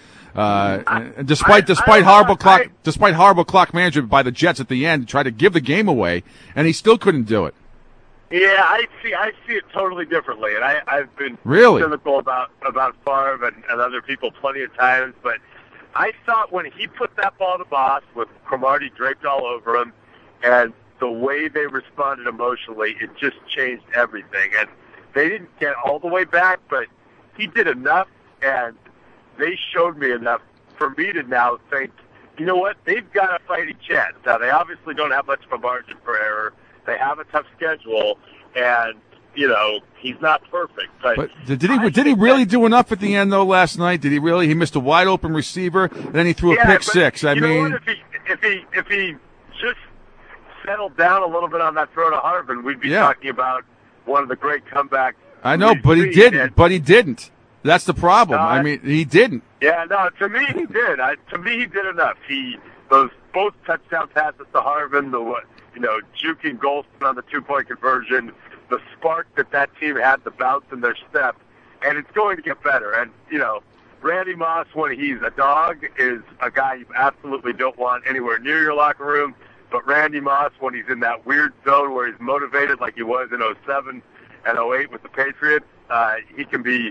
Despite horrible clock management by the Jets at the end to try to give the game away, and he still couldn't do it. Yeah, I see it totally differently, and I've been really cynical about Favre and other people plenty of times, but I thought when he put that ball to Moss with Cromartie draped all over him, and the way they responded emotionally, it just changed everything. And they didn't get all the way back, but he did enough, and they showed me enough for me to now think, you know what, they've got a fighting chance. Now, they obviously don't have much of a margin for error. They have a tough schedule, and, he's not perfect. But did he really do enough at the end, though, last night? Did he really? He missed a wide-open receiver, and then he threw a pick 6. Know what? If he just settled down a little bit on that throw to Harvin, we'd be talking about one of the great comebacks. I know, but he didn't. That's the problem. He didn't. Yeah, no, to me he did. To me he did enough. Both touchdown passes to Harvin, juking Golston on the 2-point conversion, the spark that team had, the bounce in their step, and it's going to get better. And, Randy Moss, when he's a dog, is a guy you absolutely don't want anywhere near your locker room. But Randy Moss, when he's in that weird zone where he's motivated like he was in 07 and 08 with the Patriots, he can be,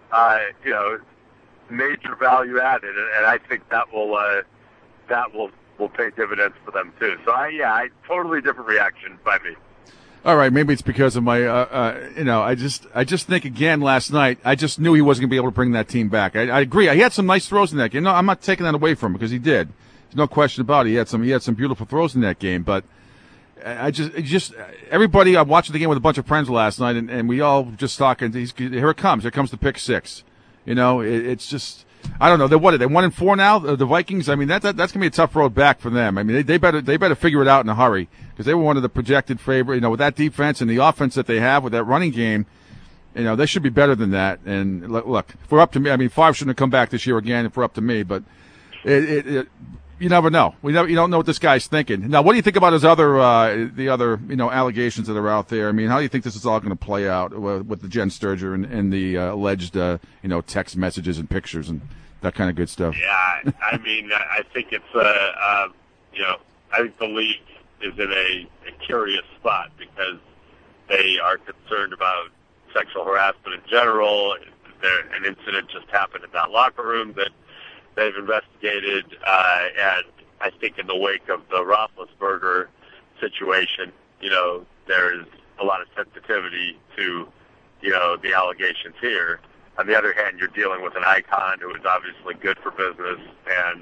major value added. And I think that will pay dividends for them too. So totally different reaction by me. All right, maybe it's because of my, I just think again last night, I just knew he wasn't going to be able to bring that team back. I agree. He had some nice throws in that game. No, I'm not taking that away from him because he did. There's no question about it. He had some beautiful throws in that game, but everybody, I'm watching the game with a bunch of friends last night, and we all just talking. Here it comes. Here comes the pick 6. It's just, I don't know. They 1-4 now. The Vikings. That's gonna be a tough road back for them. They better figure it out in a hurry because they were one of the projected favorite. With that defense and the offense that they have with that running game, They should be better than that. And look, if we're up to me, I mean, Favre shouldn't have come back this year again if we're up to me, but you never know. You don't know what this guy's thinking. Now, what do you think about his the other allegations that are out there? I mean, how do you think this is all going to play out with the Jen Sturger and the alleged, text messages and pictures and that kind of good stuff? Yeah, I mean, I think it's, I think the league is in a curious spot because they are concerned about sexual harassment in general. An incident just happened in that locker room that they've investigated, and I think in the wake of the Roethlisberger situation, there's a lot of sensitivity to, the allegations here. On the other hand, you're dealing with an icon who is obviously good for business and,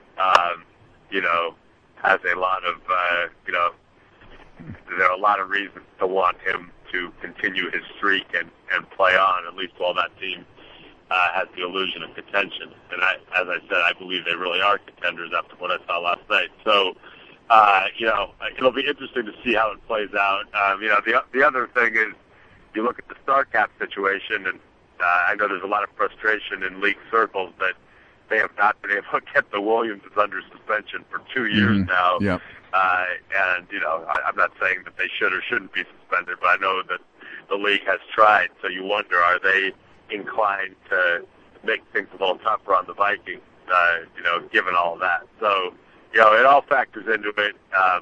has a lot of, there are a lot of reasons to want him to continue his streak and play on, at least while that team has the illusion of contention. And as I said, I believe they really are contenders after what I saw last night. So, it'll be interesting to see how it plays out. The other thing is you look at the StarCap situation, and I know there's a lot of frustration in league circles that they have not been able to get the Williams under suspension for 2 years now. Yep. And, I'm not saying that they should or shouldn't be suspended, but I know that the league has tried. So you wonder, are they inclined to make things a little tougher on the Vikings, given all of that? So, it all factors into it.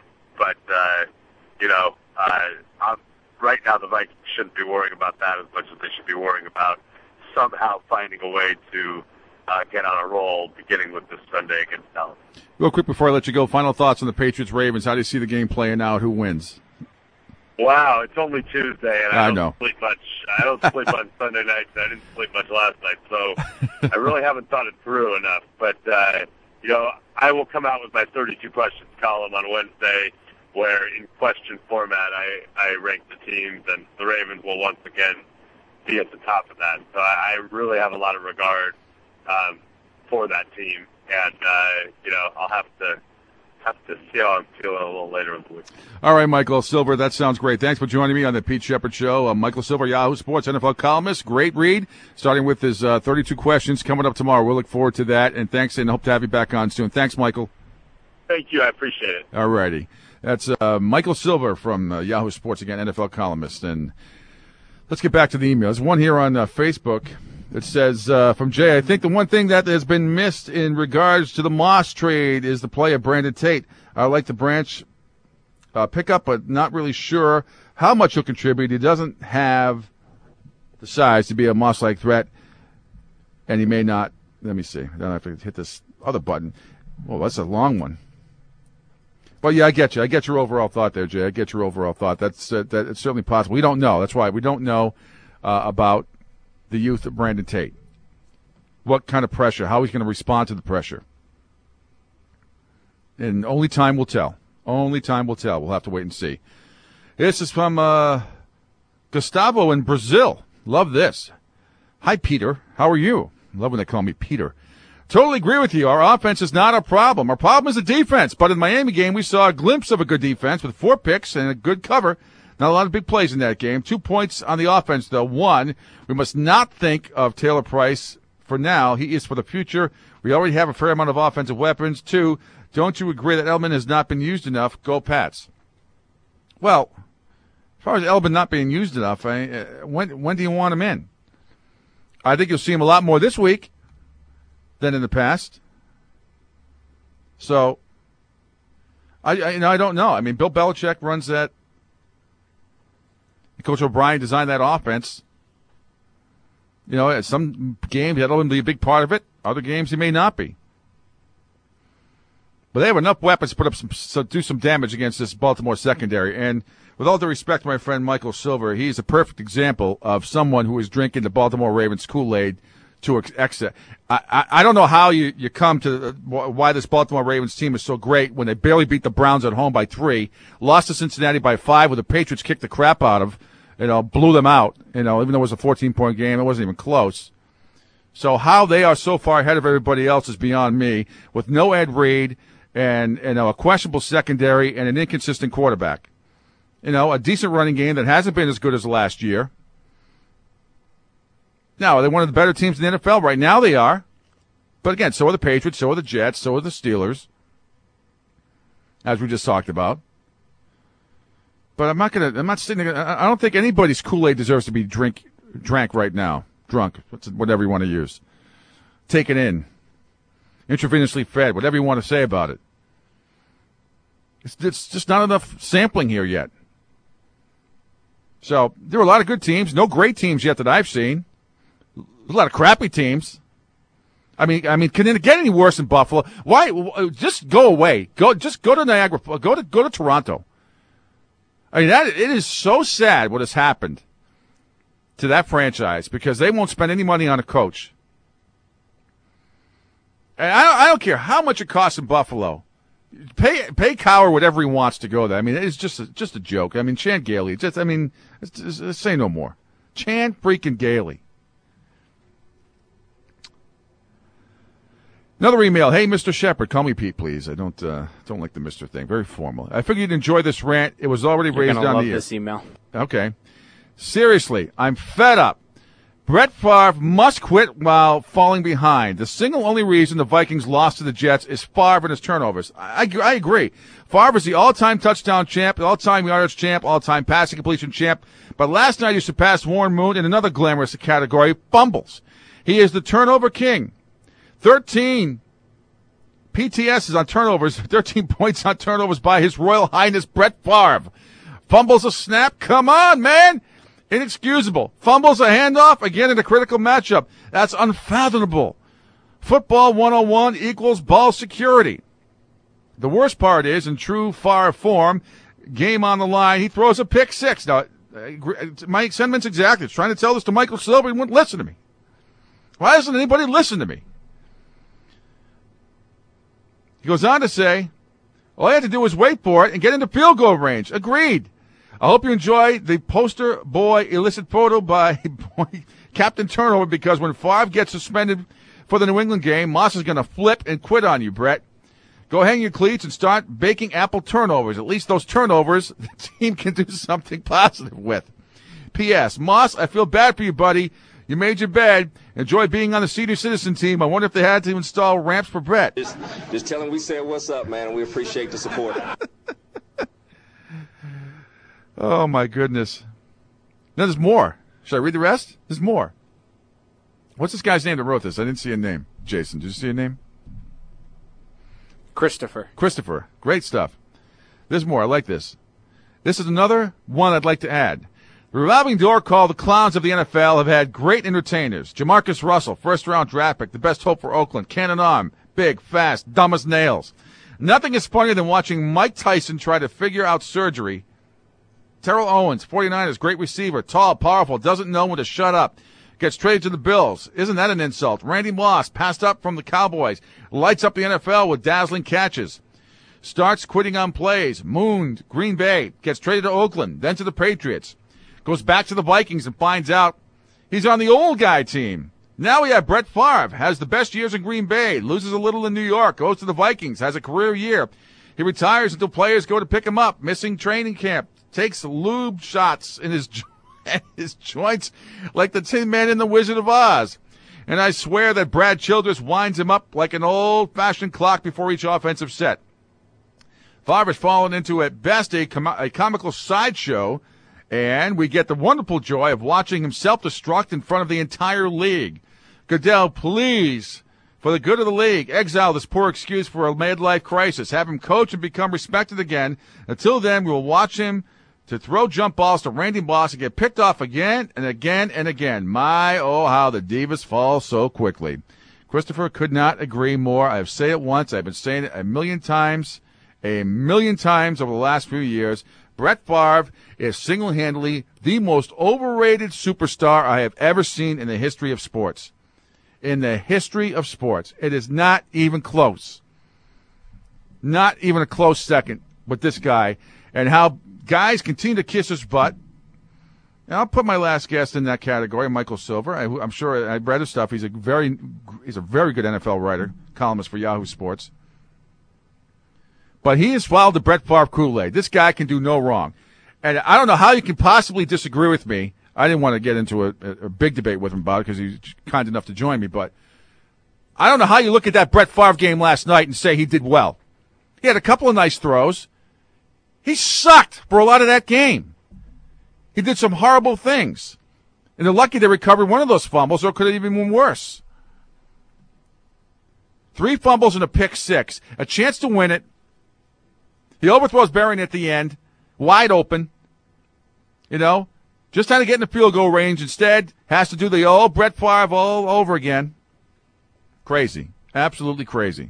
Right now the Vikings shouldn't be worrying about that as much as they should be worrying about somehow finding a way to get on a roll beginning with this Sunday against Dallas. Real quick before I let you go, final thoughts on the Patriots-Ravens. How do you see the game playing out? Who wins? Wow, it's only Tuesday, and I don't know. sleep much. I don't sleep on Sunday nights. I didn't sleep much last night, so I really haven't thought it through enough. But, I will come out with my 32 questions column on Wednesday, where in question format I rank the teams, and the Ravens will once again be at the top of that. So I really have a lot of regard for that team, and I'll have to see how I'm feeling a little later in the week. All right, Michael Silver, that sounds great. Thanks for joining me on the Pete Shepard Show. Michael Silver, Yahoo Sports NFL columnist. Great read, starting with his 32 questions coming up tomorrow. We'll look forward to that, and thanks, and hope to have you back on soon. Thanks, Michael. Thank you. I appreciate it. All righty. That's Michael Silver from Yahoo Sports, again, NFL columnist. And let's get back to the emails. There's one here on Facebook. It says, from Jay, I think the one thing that has been missed in regards to the Moss trade is the play of Brandon Tate. I like the Branch pickup, but not really sure how much he'll contribute. He doesn't have the size to be a Moss-like threat, and he may not. Let me see. Then I have to hit this other button. Well, that's a long one. But, yeah, I get you. I get your overall thought there, Jay. I get your overall thought. That's it's certainly possible. We don't know. That's why we don't know about the youth of Brandon Tate. What kind of pressure, how he's going to respond to the pressure. And only time will tell. Only time will tell. We'll have to wait and see. This is from Gustavo in Brazil. Love this. Hi, Peter. How are you? Love when they call me Peter. Totally agree with you. Our offense is not a problem. Our problem is the defense. But in the Miami game, we saw a glimpse of a good defense with 4 picks and a good cover. Not a lot of big plays in that game. 2 points on the offense, though. 1, we must not think of Taylor Price for now. He is for the future. We already have a fair amount of offensive weapons. 2, don't you agree that Edelman has not been used enough? Go Pats. Well, as far as Edelman not being used enough, when do you want him in? I think you'll see him a lot more this week than in the past. So, I don't know. I mean, Bill Belichick runs that. Coach O'Brien designed that offense. Some games Edelman will be a big part of it. Other games he may not be. But they have enough weapons to put up do some damage against this Baltimore secondary. And with all due respect to my friend Michael Silver, he's a perfect example of someone who is drinking the Baltimore Ravens Kool-Aid to exit. I don't know how you come to why this Baltimore Ravens team is so great when they barely beat the Browns at home by 3, lost to Cincinnati by 5, where the Patriots kicked the crap out of, blew them out, even though it was a 14-point game, it wasn't even close. So how they are so far ahead of everybody else is beyond me, with no Ed Reed and a questionable secondary and an inconsistent quarterback. A decent running game that hasn't been as good as last year. Now, are they one of the better teams in the NFL? Right now they are. But again, so are the Patriots, so are the Jets, so are the Steelers, as we just talked about. But I don't think anybody's Kool-Aid deserves to be drank right now. Drunk, whatever you want to use. Taken in. Intravenously fed, whatever you want to say about it. It's just not enough sampling here yet. So there are a lot of good teams. No great teams yet that I've seen. There's a lot of crappy teams. I mean, can it get any worse than Buffalo? Why? Just go away. Just go to Niagara. Go to Toronto. I mean, it is so sad what has happened to that franchise because they won't spend any money on a coach. And I don't care how much it costs in Buffalo. Pay Cowher whatever he wants to go there. I mean, it's just a joke. I mean, Chan Gailey. Say no more. Chan freaking Gailey. Another email. Hey, Mr. Shepard, call me Pete, please. I don't like the Mr. thing. Very formal. I figured you'd enjoy this rant. It was already raised on the air. You're gonna love this email. Okay. Seriously, I'm fed up. Brett Favre must quit while falling behind. The single only reason the Vikings lost to the Jets is Favre and his turnovers. I agree. Favre is the all-time touchdown champ, all-time yardage champ, all-time passing completion champ. But last night he surpassed Warren Moon in another glamorous category, fumbles. He is the turnover king. 13 PTS is on turnovers, 13 points on turnovers by His Royal Highness Brett Favre. Fumbles a snap? Come on, man! Inexcusable. Fumbles a handoff, again in a critical matchup. That's unfathomable. Football 101 equals ball security. The worst part is, in true Favre form, game on the line, he throws a pick six. Now, my sentiments exactly. It's trying to tell this to Michael Silver. He wouldn't listen to me. Why doesn't anybody listen to me? He goes on to say, all you have to do is wait for it and get into field goal range. Agreed. I hope you enjoy the poster boy illicit photo by Captain Turnover because when Favre gets suspended for the New England game, Moss is going to flip and quit on you, Brett. Go hang your cleats and start baking apple turnovers. At least those turnovers the team can do something positive with. P.S. Moss, I feel bad for you, buddy. You made your bed. Enjoy being on the senior citizen team. I wonder if they had to install ramps for Brett. Just tell him we said what's up, man. We appreciate the support. Oh, my goodness. No, there's more. Should I read the rest? There's more. What's this guy's name that wrote this? I didn't see a name. Jason, did you see a name? Christopher. Great stuff. There's more. I like this. This is another one I'd like to add. The revolving door called the clowns of the NFL have had great entertainers. Jamarcus Russell, first-round draft pick, the best hope for Oakland. Cannon arm, big, fast, dumb as nails. Nothing is funnier than watching Mike Tyson try to figure out surgery. Terrell Owens, 49ers, great receiver, tall, powerful, doesn't know when to shut up. Gets traded to the Bills. Isn't that an insult? Randy Moss, passed up from the Cowboys, lights up the NFL with dazzling catches. Starts quitting on plays. Mooned, Green Bay, gets traded to Oakland, then to the Patriots. Goes back to the Vikings and finds out he's on the old guy team. Now we have Brett Favre, has the best years in Green Bay, loses a little in New York, goes to the Vikings, has a career year. He retires until players go to pick him up, missing training camp. Takes lube shots in his joints like the Tin Man in The Wizard of Oz. And I swear that Brad Childress winds him up like an old-fashioned clock before each offensive set. Favre has fallen into, at best, a comical sideshow, and we get the wonderful joy of watching him self-destruct in front of the entire league. Goodell, please, for the good of the league, exile this poor excuse for a midlife crisis. Have him coach and become respected again. Until then, we will watch him to throw jump balls to Randy Moss and get picked off again and again and again. My, oh, how the divas fall so quickly. Christopher could not agree more. I've said it once. I've been saying it a million times over the last few years. Brett Favre is single-handedly the most overrated superstar I have ever seen in the history of sports. In the history of sports. It is not even close. Not even a close second with this guy. And how guys continue to kiss his butt. And I'll put my last guest in that category, Michael Silver. I'm sure I've read his stuff. He's a very good NFL writer, columnist for Yahoo Sports. But he has followed the Brett Favre Kool-Aid. This guy can do no wrong. And I don't know how you can possibly disagree with me. I didn't want to get into a big debate with him about it because he was kind enough to join me. But I don't know how you look at that Brett Favre game last night and say he did well. He had a couple of nice throws. He sucked for a lot of that game. He did some horrible things. And they're lucky they recovered one of those fumbles, or it could have even been worse. 3 fumbles and a pick 6. A chance to win it. He overthrows Berry at the end. Wide open. Just trying to get in the field goal range. Instead, has to do the old Brett Favre all over again. Crazy. Absolutely crazy.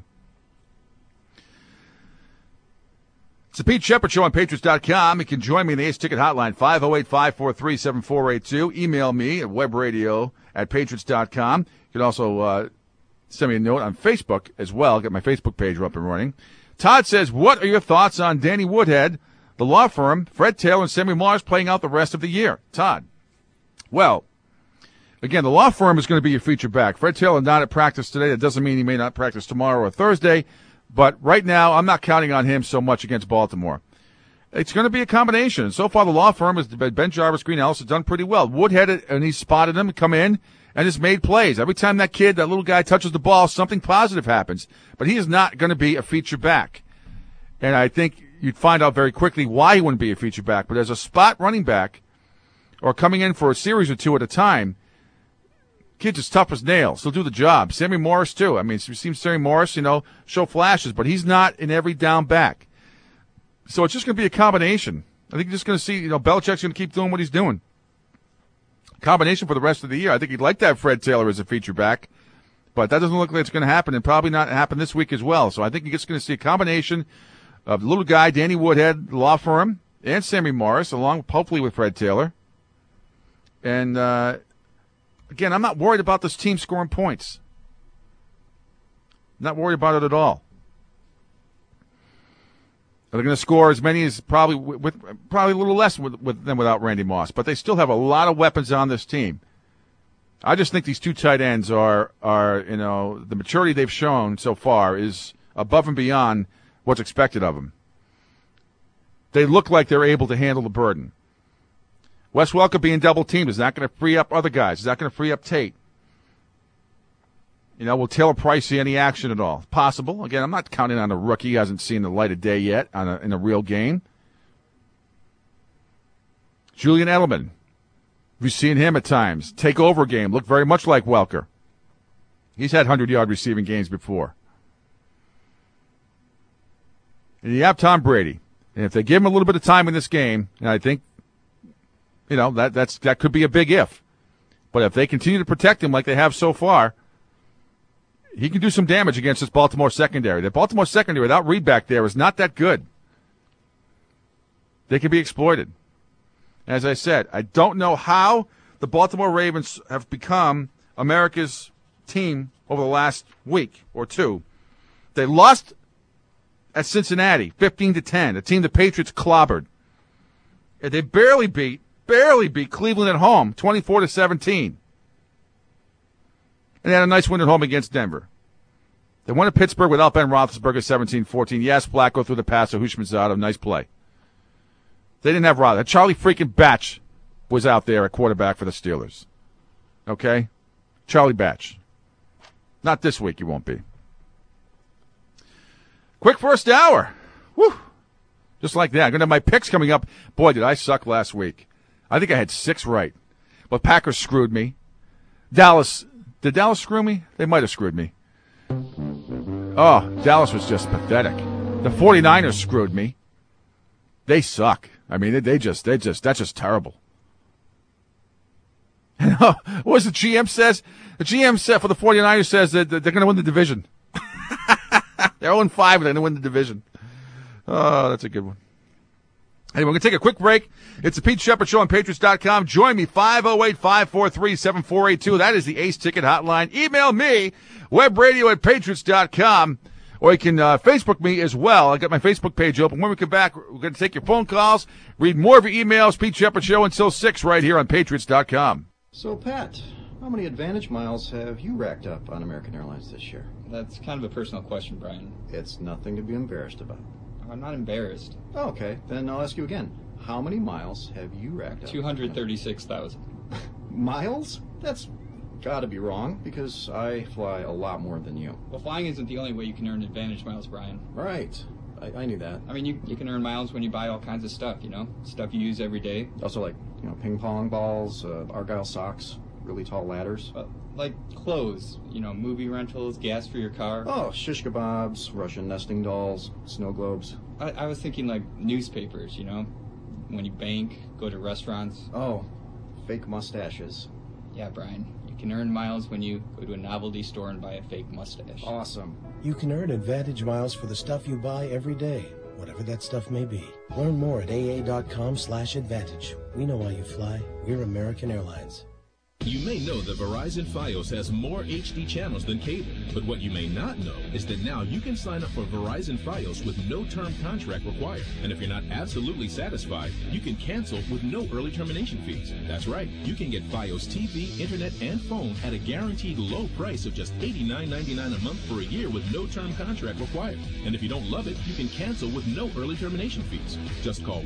It's the Pete Shepard Show on Patriots.com. You can join me in the Ace Ticket Hotline, 508-543-7482. Email me at webradio@patriots.com. You can also send me a note on Facebook as well. Get my Facebook page up and running. Todd says, what are your thoughts on Danny Woodhead, the law firm, Fred Taylor, and Sammy Morris playing out the rest of the year? Todd. Well, again, the law firm is going to be your feature back. Fred Taylor not at practice today. That doesn't mean he may not practice tomorrow or Thursday. But right now, I'm not counting on him so much against Baltimore. It's going to be a combination. And so far, the law firm, Ben Jarvis, Green Ellis, has done pretty well. Woodhead, and he spotted him come in and has made plays. Every time that little guy touches the ball, something positive happens. But he is not going to be a feature back. And I think you'd find out very quickly why he wouldn't be a feature back. But as a spot running back, or coming in for a series or two at a time, kid's as tough as nails. He'll do the job. Sammy Morris, too. I mean, we've seen Sammy Morris, show flashes, but he's not in every down back. So it's just going to be a combination. I think you're just going to see, Belichick's going to keep doing what he's doing. Combination for the rest of the year. I think he'd like to have Fred Taylor as a feature back, but that doesn't look like it's going to happen, and probably not happen this week as well. So I think you're just going to see a combination of the little guy, Danny Woodhead, the law firm, and Sammy Morris, along hopefully with Fred Taylor. And, again, I'm not worried about this team scoring points. Not worried about it at all. They're going to score as many as probably a little less than without Randy Moss, but they still have a lot of weapons on this team. I just think these 2 tight ends are the maturity they've shown so far is above and beyond what's expected of them. They look like they're able to handle the burden. Wes Welker being double-teamed is not going to free up other guys. It's not going to free up Tate. Will Taylor Price see any action at all? Possible. Again, I'm not counting on a rookie who hasn't seen the light of day yet in a real game. Julian Edelman. We've seen him at times take over a game, look very much like Welker. He's had 100-yard receiving games before. And you have Tom Brady. And if they give him a little bit of time in this game, and I think that could be a big if. But if they continue to protect him like they have so far, he can do some damage against this Baltimore secondary. The Baltimore secondary without Reed back there is not that good. They can be exploited. As I said, I don't know how the Baltimore Ravens have become America's team over the last week or two. They lost at Cincinnati 15-10, a team the Patriots clobbered. And they barely beat Cleveland at home, 24-17. And they had a nice win at home against Denver. They won at Pittsburgh without Ben Roethlisberger, 17-14. Yes, Flacco threw the pass to Hushmanzada. Nice play. They didn't have Roethlisberger. Charlie freaking Batch was out there at quarterback for the Steelers. Okay? Charlie Batch. Not this week, he won't be. Quick first hour. Woo! Just like that. I'm going to have my picks coming up. Boy, did I suck last week. I think I had 6 right. But Packers screwed me. Dallas. Did Dallas screw me? They might have screwed me. Oh, Dallas was just pathetic. The 49ers screwed me. They suck. I mean, that's just terrible. What was the GM says? The GM said for the 49ers says that they're going to win the division. They're 0-5 and they're going to win the division. Oh, that's a good one. Anyway, we're going to take a quick break. It's the Pete Shepard Show on Patriots.com. Join me, 508-543-7482. That is the Ace Ticket Hotline. Email me, webradio@patriots.com. Or you can Facebook me as well. I got my Facebook page open. When we come back, we're going to take your phone calls, read more of your emails. Pete Shepard Show until 6 right here on Patriots.com. So, Pat, how many Advantage miles have you racked up on American Airlines this year? That's kind of a personal question, Brian. It's nothing to be embarrassed about. I'm not embarrassed. Oh, okay, then I'll ask you again. How many miles have you racked up? 236,000. Miles? That's gotta be wrong, because I fly a lot more than you. Well, flying isn't the only way you can earn advantage miles, Brian. Right. I knew that. I mean, you can earn miles when you buy all kinds of stuff, you know? Stuff you use every day. Also, like, ping pong balls, Argyle socks, really tall ladders. Like clothes, movie rentals, gas for your car. Oh, shish kebabs, Russian nesting dolls, snow globes. I was thinking like newspapers, when you bank, go to restaurants. Oh, fake mustaches. Yeah, Brian. You can earn miles when you go to a novelty store and buy a fake mustache. Awesome. You can earn advantage miles for the stuff you buy every day, whatever that stuff may be. Learn more at aa.com/advantage. We know why you fly. We're American Airlines. You may know that Verizon Fios has more HD channels than cable, but what you may not know is that now you can sign up for Verizon Fios with no term contract required. And if you're not absolutely satisfied, you can cancel with no early termination fees. That's right, you can get Fios TV, internet, and phone at a guaranteed low price of just $89.99 a month for a year with no term contract required. And if you don't love it, you can cancel with no early termination fees. Just call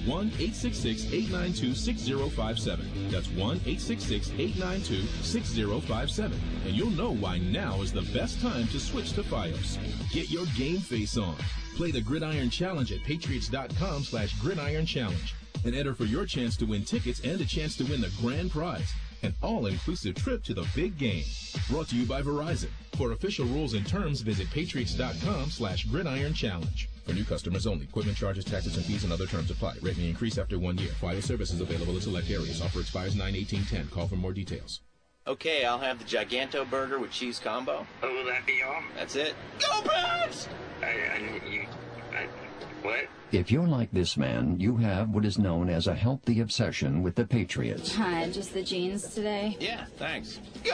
1-866-892-6057. That's 1-866-892-6057, and you'll know why now is the best time to switch to Fios. Get your game face on. Play the Gridiron Challenge at patriots.com/Gridiron Challenge and enter for your chance to win tickets and a chance to win the grand prize, an all-inclusive trip to the big game. Brought to you by Verizon. For official rules and terms, visit patriots.com/Gridiron Challenge. For new customers only. Equipment charges, taxes, and fees and other terms apply. Rate may increase after 1 year. Fios service is available in select areas. Offer expires 9/18/10. Call for more details. Okay, I'll have the Giganto burger with cheese combo. Oh, will that be all? That's it. Go Pats! What? If you're like this man, you have what is known as a healthy obsession with the Patriots. Hi, just the jeans today? Yeah, thanks. Go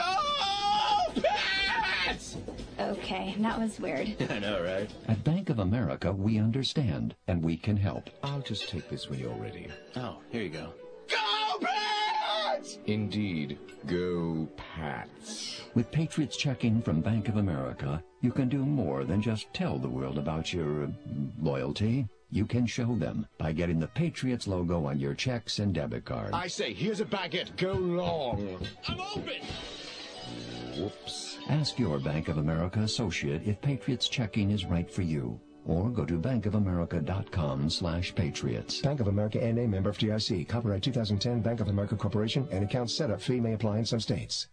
Pats! Okay, that was weird. I know, right? At Bank of America, we understand, and we can help. I'll just take this when you're ready. Oh, here you go. Go Pats! Indeed, go Pats. With Patriots checking from Bank of America, you can do more than just tell the world about your loyalty. You can show them by getting the Patriots logo on your checks and debit cards. I say, here's a baguette. Go long. I'm open! Whoops. Ask your Bank of America associate if Patriots checking is right for you. Or go to bankofamerica.com/patriots. Bank of America N.A. member FDIC. Copyright 2010 Bank of America Corporation. An account setup fee may apply in some states.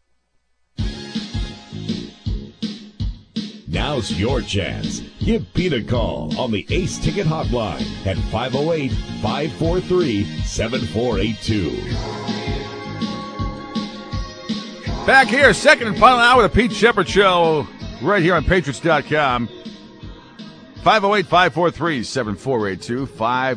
Now's your chance. Give Pete a call on the Ace Ticket Hotline at 508-543-7482. Back here, second and final hour of the Pete Shepard Show, right here on Patriots.com. 508-543-7482.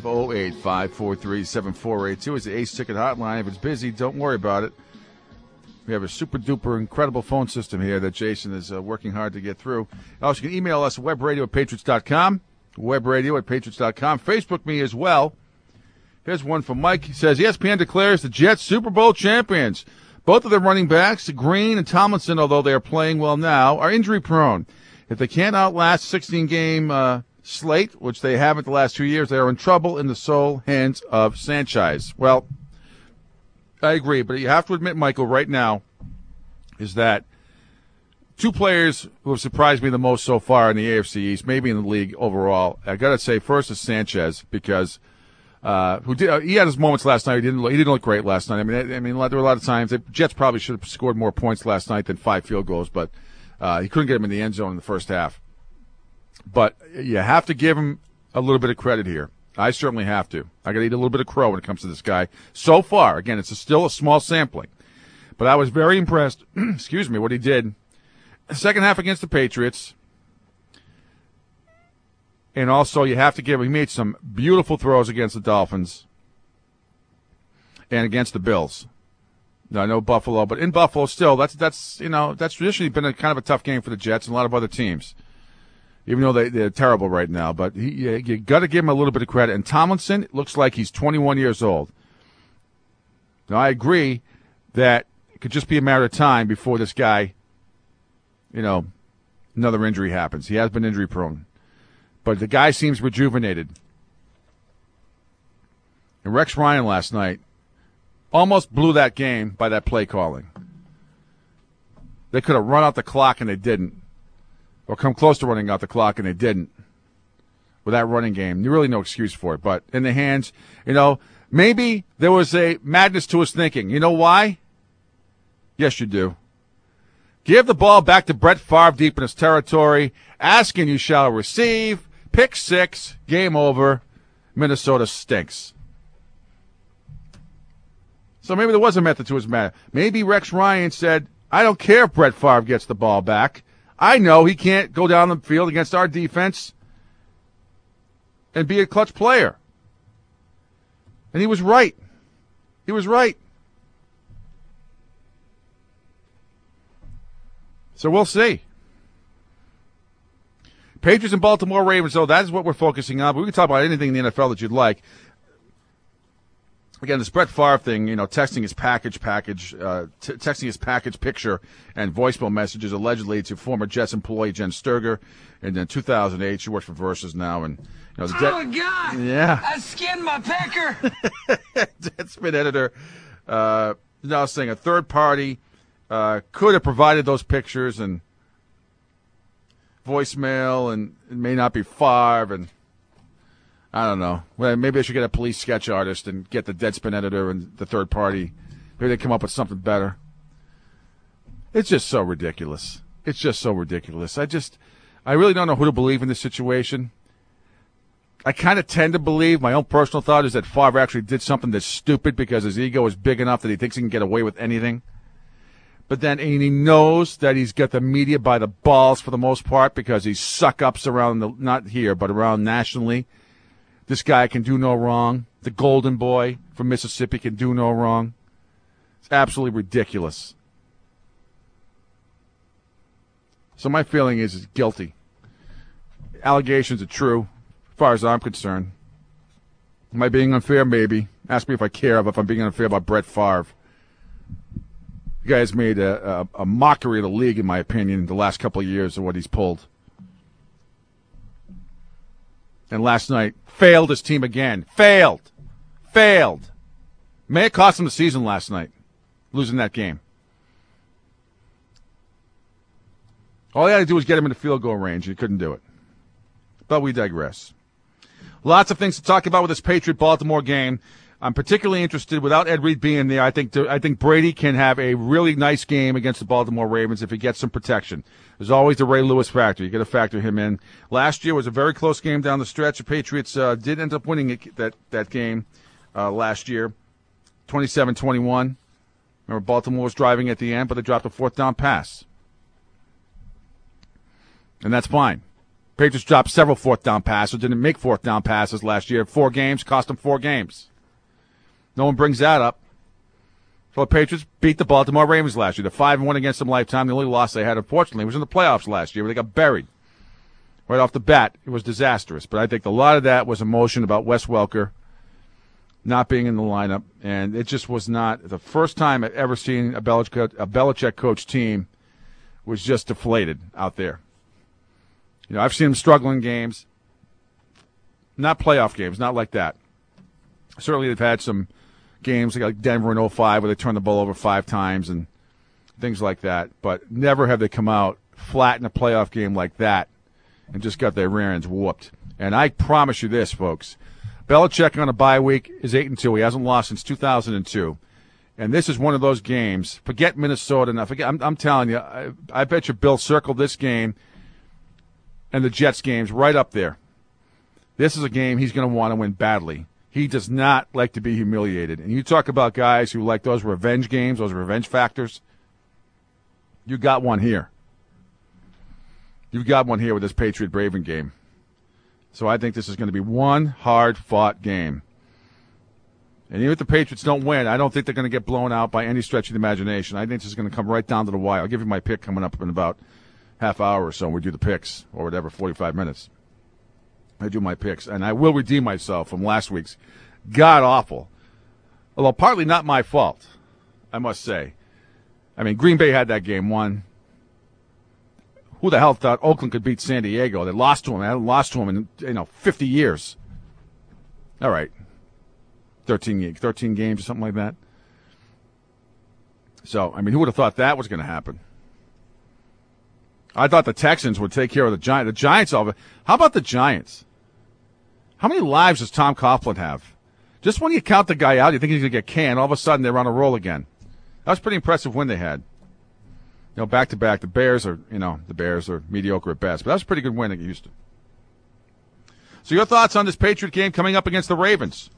508-543-7482 is the Ace Ticket Hotline. If it's busy, don't worry about it. We have a super-duper incredible phone system here that Jason is working hard to get through. Also, you can email us at webradio@patriots.com, webradio@patriots.com. Facebook me as well. Here's one from Mike. He says, ESPN declares the Jets Super Bowl champions. Both of their running backs, Green and Tomlinson, although they are playing well now, are injury-prone. If they can't outlast 16-game slate, which they haven't the last 2 years, they are in trouble in the sole hands of Sanchez. Well, I agree, but you have to admit, Michael, right now, is that two players who have surprised me the most so far in the AFC East, maybe in the league overall. I got to say, first is Sanchez, because he had his moments last night. He didn't look great last night. I mean, there were a lot of times the Jets probably should have scored more points last night than 5 field goals, but he couldn't get him in the end zone in the first half. But you have to give him a little bit of credit here. I certainly have to. I got to eat a little bit of crow when it comes to this guy. So far, again, it's still a small sampling, but I was very impressed. Excuse me, what he did second half against the Patriots, and also you have to give him. He made some beautiful throws against the Dolphins and against the Bills. Now, I know Buffalo, but in Buffalo, still that's traditionally been a kind of a tough game for the Jets and a lot of other teams. Even though they're terrible right now. But you got to give him a little bit of credit. And Tomlinson looks like he's 21 years old. Now, I agree that it could just be a matter of time before this guy, another injury happens. He has been injury prone. But the guy seems rejuvenated. And Rex Ryan last night almost blew that game by that play calling. They could have run out the clock, and they didn't. Or come close to running out the clock, and they didn't. With that running game. There's really no excuse for it. But in the hands, maybe there was a madness to his thinking. You know why? Yes, you do. Give the ball back to Brett Favre deep in his territory. Ask and you shall receive. Pick 6. Game over. Minnesota stinks. So maybe there was a method to his madness. Maybe Rex Ryan said, I don't care if Brett Favre gets the ball back. I know he can't go down the field against our defense and be a clutch player. And he was right. He was right. So we'll see. Patriots and Baltimore Ravens, though, that is what we're focusing on. But we can talk about anything in the NFL that you'd like. Again, this Brett Favre thing, texting his texting his package picture and voicemail messages allegedly to former Jets employee Jen Sturger. And in 2008, she works for Versus now. And God! Yeah. I skinned my pecker. Deadspin editor now saying a third party could have provided those pictures and voicemail, and it may not be Favre, and I don't know. Well, maybe I should get a police sketch artist and get the Deadspin editor and the third party. Maybe they come up with something better. It's just so ridiculous. It's just so ridiculous. I really don't know who to believe in this situation. I kind of tend to believe, my own personal thought is that Favre actually did something that's stupid because his ego is big enough that he thinks he can get away with anything. But then and he knows that he's got the media by the balls for the most part because he's suck-ups around, not here, but around nationally. This guy can do no wrong. The golden boy from Mississippi can do no wrong. It's absolutely ridiculous. So my feeling is guilty. Allegations are true, as far as I'm concerned. Am I being unfair? Maybe. Ask me if I care if I'm being unfair about Brett Favre. The guy's made a mockery of the league, in my opinion, the last couple of years of what he's pulled. And last night, failed his team again. Failed. May have cost him the season last night, losing that game. All he had to do was get him in the field goal range, and he couldn't do it. But we digress. Lots of things to talk about with this Patriot-Baltimore game. I'm particularly interested, without Ed Reed being there, I think Brady can have a really nice game against the Baltimore Ravens if he gets some protection. There's always the Ray Lewis factor. You got to factor him in. Last year was a very close game down the stretch. The Patriots did end up winning that game last year, 27-21. Remember, Baltimore was driving at the end, but they dropped a fourth down pass. And that's fine. Patriots dropped several fourth down passes, didn't make fourth down passes last year. 4 games, cost them 4 games. No one brings that up. So the Patriots beat the Baltimore Ravens last year. They're 5-1 against them lifetime. The only loss they had, unfortunately, was in the playoffs last year where they got buried. Right off the bat, it was disastrous. But I think a lot of that was emotion about Wes Welker not being in the lineup. And it just was not the first time I've ever seen a Belichick coach team was just deflated out there. I've seen them struggle in games. Not playoff games, not like that. Certainly they've had some games like Denver in 2005 where they turned the ball over 5 times and things like that. But never have they come out flat in a playoff game like that and just got their rear ends whooped. And I promise you this, folks. Belichick on a bye week is 8-2. He hasn't lost since 2002. And this is one of those games. Forget Minnesota. Now, I'm telling you, I bet you Bill circled this game and the Jets games right up there. This is a game he's going to want to win badly. He does not like to be humiliated. And you talk about guys who like those revenge games, those revenge factors. You got one here. You've got one here with this Patriot-Raven game. So I think this is going to be one hard-fought game. And even if the Patriots don't win, I don't think they're going to get blown out by any stretch of the imagination. I think this is going to come right down to the wire. I'll give you my pick coming up in about half hour or so when we do the picks, or whatever, 45 minutes. I do my picks, and I will redeem myself from last week's god-awful, although partly not my fault, I must say. I mean, Green Bay had that game won. Who the hell thought Oakland could beat San Diego? They lost to him. They hadn't lost to him in 50 years. All right. 13 games or something like that. So, I mean, who would have thought that was going to happen? I thought the Texans would take care of the Giants. The Giants, how about the Giants? How many lives does Tom Coughlin have? Just when you count the guy out, you think he's going to get canned. All of a sudden, they're on a roll again. That was a pretty impressive win they had. Back to back. The Bears are mediocre at best, but that was a pretty good win against Houston. So your thoughts on this Patriot game coming up against the Ravens?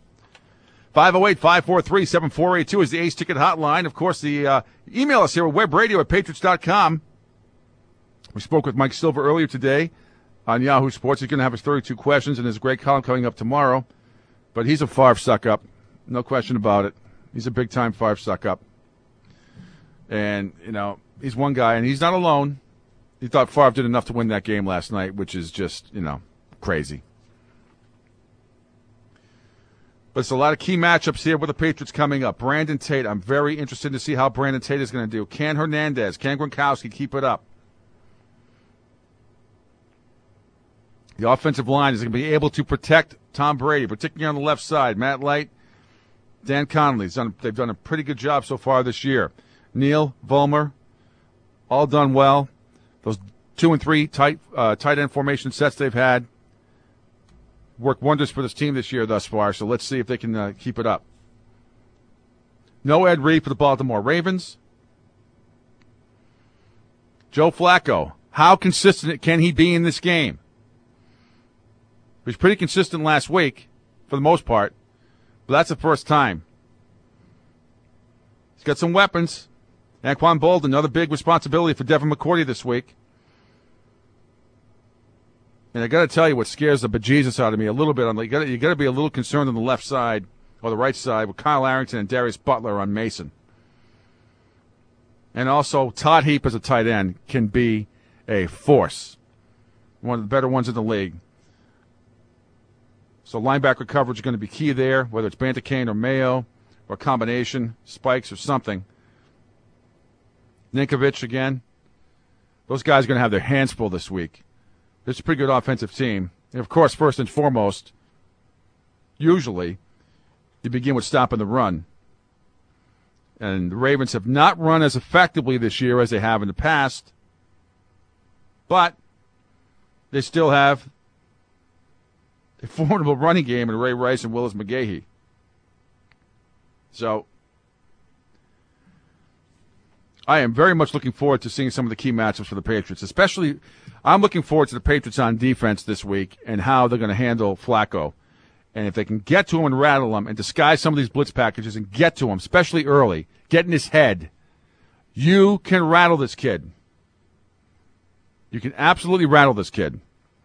508-543-7482 is the Ace Ticket hotline. Of course, the email us here at webradio@patriots.com. We spoke with Mike Silver earlier today on Yahoo Sports. He's going to have his 32 questions and his great column coming up tomorrow. But he's a Favre suck-up. No question about it. He's a big-time Favre suck-up. And, he's one guy, and he's not alone. He thought Favre did enough to win that game last night, which is just, crazy. But it's a lot of key matchups here with the Patriots coming up. Brandon Tate, I'm very interested to see how Brandon Tate is going to do. Can Hernandez, can Gronkowski keep it up? The offensive line is going to be able to protect Tom Brady, particularly on the left side. Matt Light, Dan Connolly, they've done a pretty good job so far this year. Neal, Vollmer, all done well. Those 2 and 3 tight end formation sets they've had worked wonders for this team this year thus far, so let's see if they can keep it up. No Ed Reed for the Baltimore Ravens. Joe Flacco, how consistent can he be in this game? He was pretty consistent last week, for the most part, but that's the first time. He's got some weapons. Anquan Boldin, another big responsibility for Devin McCourty this week. And I got to tell you what scares the bejesus out of me a little bit. You got to be a little concerned on the left side or the right side with Kyle Arrington and Darius Butler on Mason. And also, Todd Heap as a tight end can be a force. One of the better ones in the league. So linebacker coverage is going to be key there, whether it's Banticane or Mayo or a combination, Spikes or something. Ninkovich again. Those guys are going to have their hands full this week. It's a pretty good offensive team. And, of course, first and foremost, usually you begin with stopping the run. And the Ravens have not run as effectively this year as they have in the past. But they still have a formidable running game in Ray Rice and Willis McGahee. So I am very much looking forward to seeing some of the key matchups for the Patriots. Especially, I'm looking forward to the Patriots on defense this week and how they're going to handle Flacco. And if they can get to him and rattle him and disguise some of these blitz packages and get to him, especially early, get in his head, you can rattle this kid. You can absolutely rattle this kid.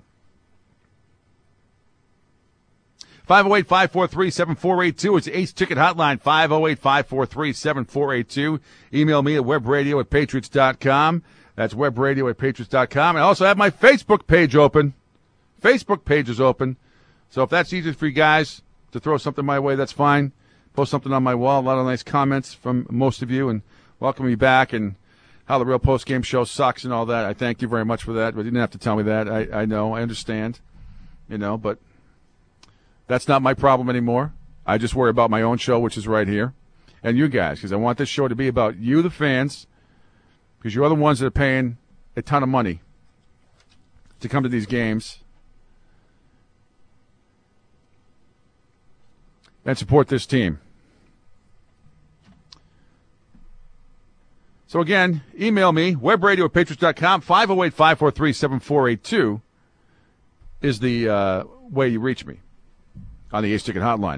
508-543-7482. It's the Ace Ticket Hotline, 508-543-7482. Email me at webradio@patriots.com. That's webradio@patriots.com. I also have my Facebook page open. Facebook page is open. So if that's easy for you guys to throw something my way, that's fine. Post something on my wall. A lot of nice comments from most of you and welcome me back and how the Real Post Game Show sucks and all that. I thank you very much for that. But you didn't have to tell me that. I know. I understand. But that's not my problem anymore. I just worry about my own show, which is right here, and you guys, because I want this show to be about you, the fans, because you're the ones that are paying a ton of money to come to these games and support this team. So, again, email me, webradio@patriots.com, 508-543-7482 is the way you reach me on the Ace Ticket Hotline.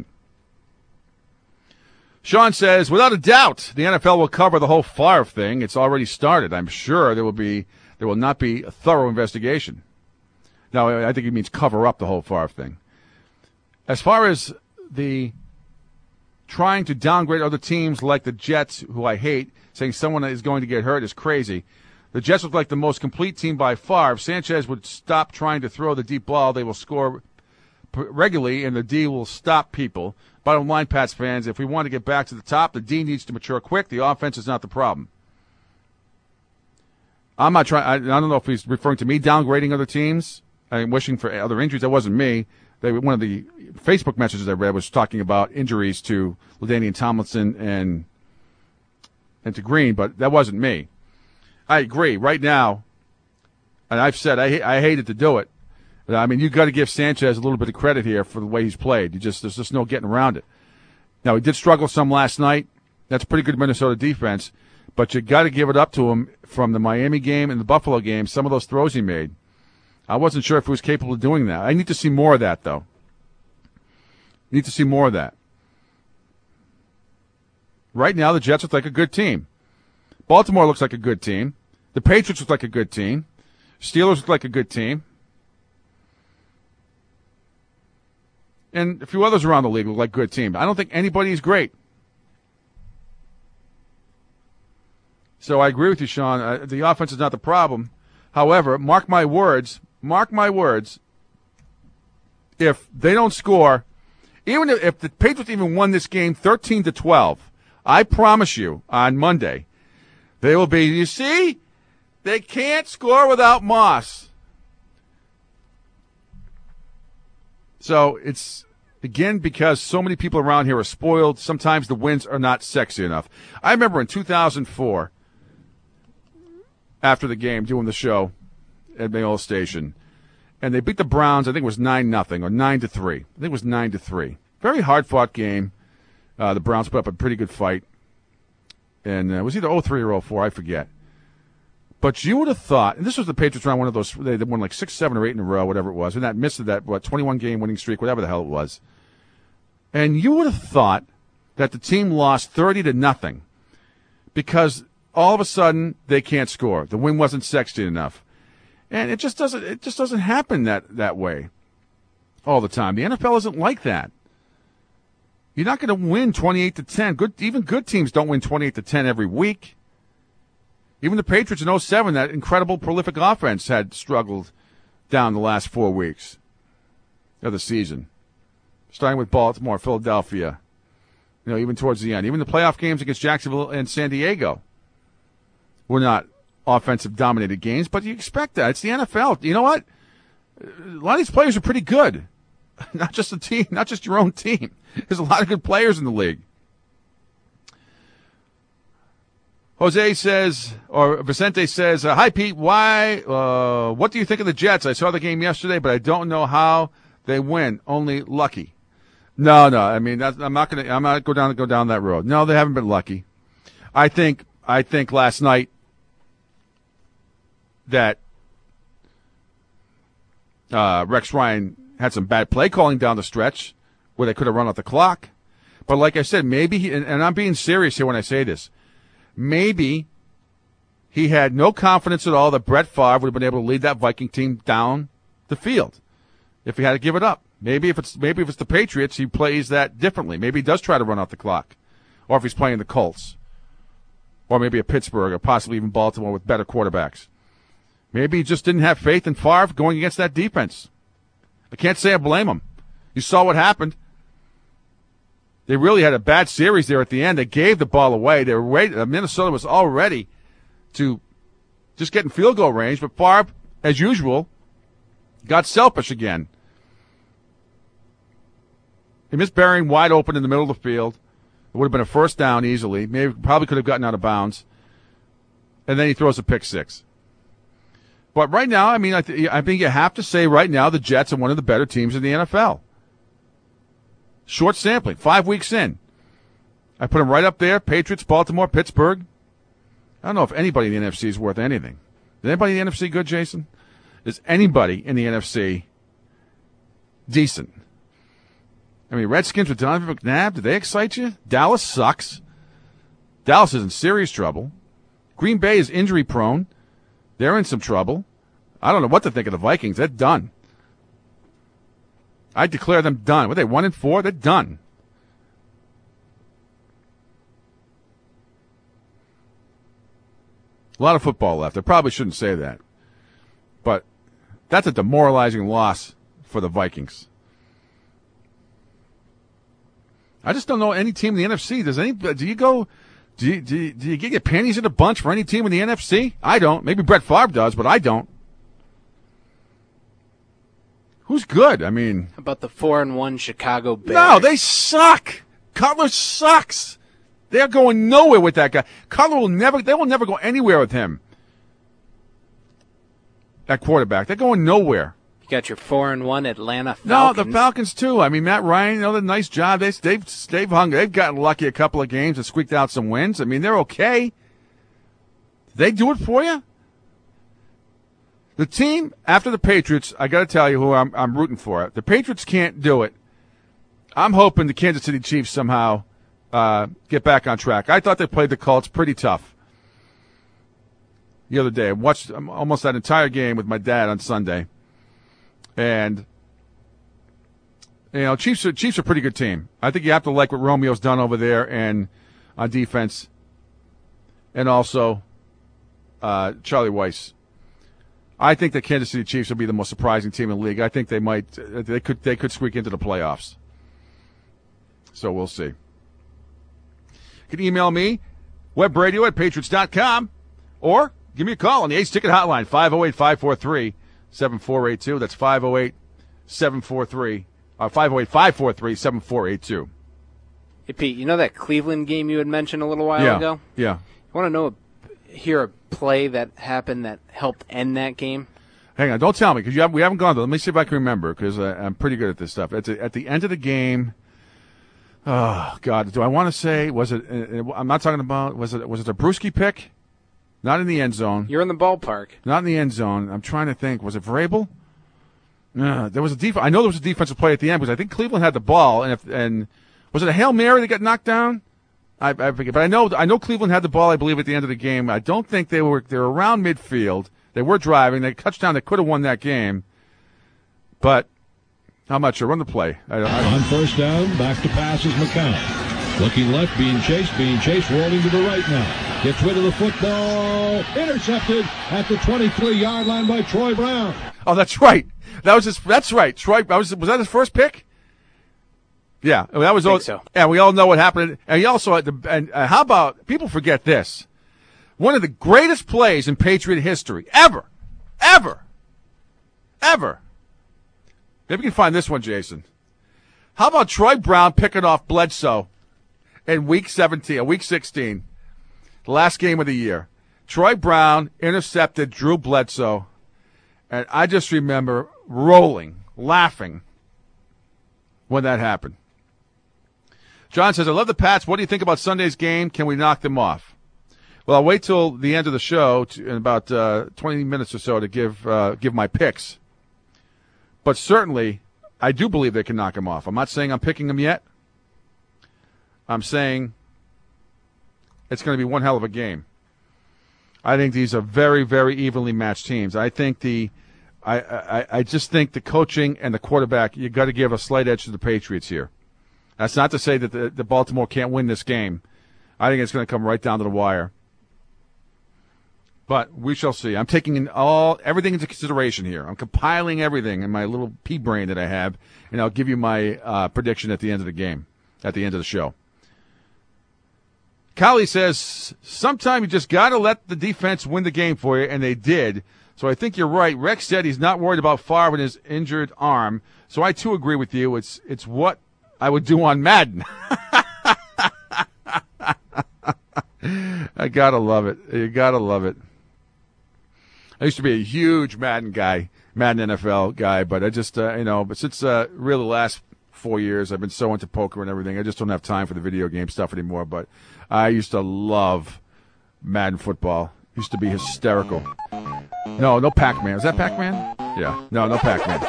Sean says, without a doubt, the NFL will cover the whole Favre thing. It's already started. I'm sure there will not be a thorough investigation. Now, I think he means cover up the whole Favre thing. As far as the trying to downgrade other teams like the Jets, who I hate, saying someone is going to get hurt is crazy. The Jets look like the most complete team by far. If Sanchez would stop trying to throw the deep ball, they will score regularly, and the D will stop people. Bottom line, Pats fans, if we want to get back to the top, the D needs to mature quick. The offense is not the problem. I'm not trying. I don't know if he's referring to me downgrading other teams. I'm wishing for other injuries. That wasn't me. One of the Facebook messages I read was talking about injuries to LaDainian Tomlinson and to Green, but that wasn't me. I agree. Right now, And I've said I hated to do it. I mean, you got to give Sanchez a little bit of credit here for the way he's played. There's just no getting around it. Now, he did struggle some last night. That's pretty good Minnesota defense. But you got to give it up to him from the Miami game and the Buffalo game, some of those throws he made. I wasn't sure if he was capable of doing that. I need to see more of that, though. Need to see more of that. Right now, the Jets look like a good team. Baltimore looks like a good team. The Patriots look like a good team. Steelers look like a good team. And a few others around the league look like good teams. I don't think anybody is great. So I agree with you, Sean. The offense is not the problem. However, mark my words, if they don't score, even if the Patriots even won this game 13-12, I promise you on Monday, they will be, you see, they can't score without Moss. So it's, again, because so many people around here are spoiled, sometimes the wins are not sexy enough. I remember in 2004, after the game, doing the show at Mayola Station, and they beat the Browns, I think it was 9-0 or 9-3. I think it was 9-3. Very hard-fought game. The Browns put up a pretty good fight. And it was either 03 or 04, I forget. But you would have thought, and this was the Patriots around one of those, they won like 6, 7, or 8 in a row, whatever it was, and that missed that, 21-game winning streak, whatever the hell it was. And you would have thought that the team lost 30-0 because all of a sudden they can't score. The win wasn't sexy enough. And it just doesn't happen that way all the time. The NFL isn't like that. You're not going to win 28-10. Even good teams don't win 28-10 every week. Even the Patriots in 07, that incredible prolific offense had struggled down the last 4 weeks of the season. Starting with Baltimore, Philadelphia, even towards the end. Even the playoff games against Jacksonville and San Diego were not offensive dominated games, but you expect that. It's the NFL. You know what? A lot of these players are pretty good. Not just the team, not just your own team. There's a lot of good players in the league. Jose says, or Vicente says, hi, Pete, what do you think of the Jets? I saw the game yesterday, but I don't know how they win. Only lucky. No. I mean, I'm not going to go down that road. No, they haven't been lucky. I think last night that Rex Ryan had some bad play calling down the stretch where they could have run out the clock. But like I said, maybe and I'm being serious here when I say this, maybe he had no confidence at all that Brett Favre would have been able to lead that Viking team down the field if he had to give it up. Maybe if it's the Patriots, he plays that differently. Maybe he does try to run out the clock. Or if he's playing the Colts. Or maybe a Pittsburgh or possibly even Baltimore with better quarterbacks. Maybe he just didn't have faith in Favre going against that defense. I can't say I blame him. You saw what happened. They really had a bad series there at the end. They gave the ball away. They were Minnesota was all ready to just get in field goal range, but Favre, as usual, got selfish again. He missed Berring wide open in the middle of the field. It would have been a first down easily. Probably could have gotten out of bounds. And then he throws a pick six. But right now, I mean, I think you have to say right now the Jets are one of the better teams in the NFL. Short sampling, 5 weeks in. I put them right up there. Patriots, Baltimore, Pittsburgh. I don't know if anybody in the NFC is worth anything. Is anybody in the NFC good, Jason? Is anybody in the NFC decent? I mean, Redskins with Donovan McNabb, do they excite you? Dallas sucks. Dallas is in serious trouble. Green Bay is injury prone. They're in some trouble. I don't know what to think of the Vikings. They're done. I declare them done. Were they 1-4? They're done. A lot of football left. I probably shouldn't say that. But that's a demoralizing loss for the Vikings. I just don't know any team in the NFC. Do you get your panties in a bunch for any team in the NFC? I don't. Maybe Brett Favre does, but I don't. Who's good? I mean, how about the 4-1 Chicago Bears? No, they suck. Cutler sucks. They're going nowhere with that guy. Cutler will never go anywhere with him. at quarterback. They're going nowhere. You got your 4-1 Atlanta Falcons. No, the Falcons too. I mean, Matt Ryan, did a nice job. They've hung. They've gotten lucky a couple of games and squeaked out some wins. I mean, they're okay. They do it for you. The team after the Patriots, I got to tell you who I'm rooting for. If the Patriots can't do it, I'm hoping the Kansas City Chiefs somehow get back on track. I thought they played the Colts pretty tough the other day. I watched almost that entire game with my dad on Sunday, and Chiefs are a pretty good team. I think you have to like what Romeo's done over there and on defense, and also Charlie Weiss. I think the Kansas City Chiefs will be the most surprising team in the league. I think they could squeak into the playoffs. So we'll see. You can email me, webradio@patriots.com, or give me a call on the Ace Ticket Hotline, 508-543-7482. That's 508-543-7482. Hey, Pete, you know that Cleveland game you had mentioned a little while ago? Yeah. You want to hear a play that happened that helped end that game? Hang on, don't tell me, because we haven't gone there. Let me see if I can remember, because I'm pretty good at this stuff. At the end of the game, oh, God, do I want to say, was it, I'm not talking about, was it a Bruschi pick? Not in the end zone. You're in the ballpark. Not in the end zone. I'm trying to think. Was it Vrabel? There was I know there was a defensive play at the end, because I think Cleveland had the ball, and was it a Hail Mary that got knocked down? I forget, but I know Cleveland had the ball, I believe, at the end of the game. I don't think they were around midfield. They were driving. They touchdown. They could have won that game, but I'm not sure. Run the play. On first down, back to pass is McCown. Looking left, being chased, rolling to the right now. Gets rid of the football. Intercepted at the 23-yard line by Troy Brown. Oh, that's right. That's right. Troy, was that his first pick? Yeah, that was all. So. Yeah, we all know what happened. And he also had how about people forget this? One of the greatest plays in Patriot history ever. Maybe you can find this one, Jason. How about Troy Brown picking off Bledsoe in week 16, the last game of the year? Troy Brown intercepted Drew Bledsoe, and I just remember rolling, laughing when that happened. John says, I love the Pats. What do you think about Sunday's game? Can we knock them off? Well, I'll wait till the end of the show, in about 20 minutes or so, to give my picks. But certainly, I do believe they can knock them off. I'm not saying I'm picking them yet. I'm saying it's going to be one hell of a game. I think these are very, very evenly matched teams. I think I just think the coaching and the quarterback, you got to give a slight edge to the Patriots here. That's not to say that the Baltimore can't win this game. I think it's going to come right down to the wire. But we shall see. I'm taking everything into consideration here. I'm compiling everything in my little pea brain that I have, and I'll give you my prediction at the end of the game, at the end of the show. Kali says, sometime you just got to let the defense win the game for you, and they did. So I think you're right. Rex said he's not worried about Favre and his injured arm. So I, too, agree with you. It's what I would do on Madden. I got to love it. You got to love it. I used to be a huge Madden NFL guy, but I just, but since really the last 4 years, I've been so into poker and everything, I just don't have time for the video game stuff anymore. But I used to love Madden football. Used to be hysterical. No Pac-Man. Was that Pac-Man? Yeah. No Pac-Man.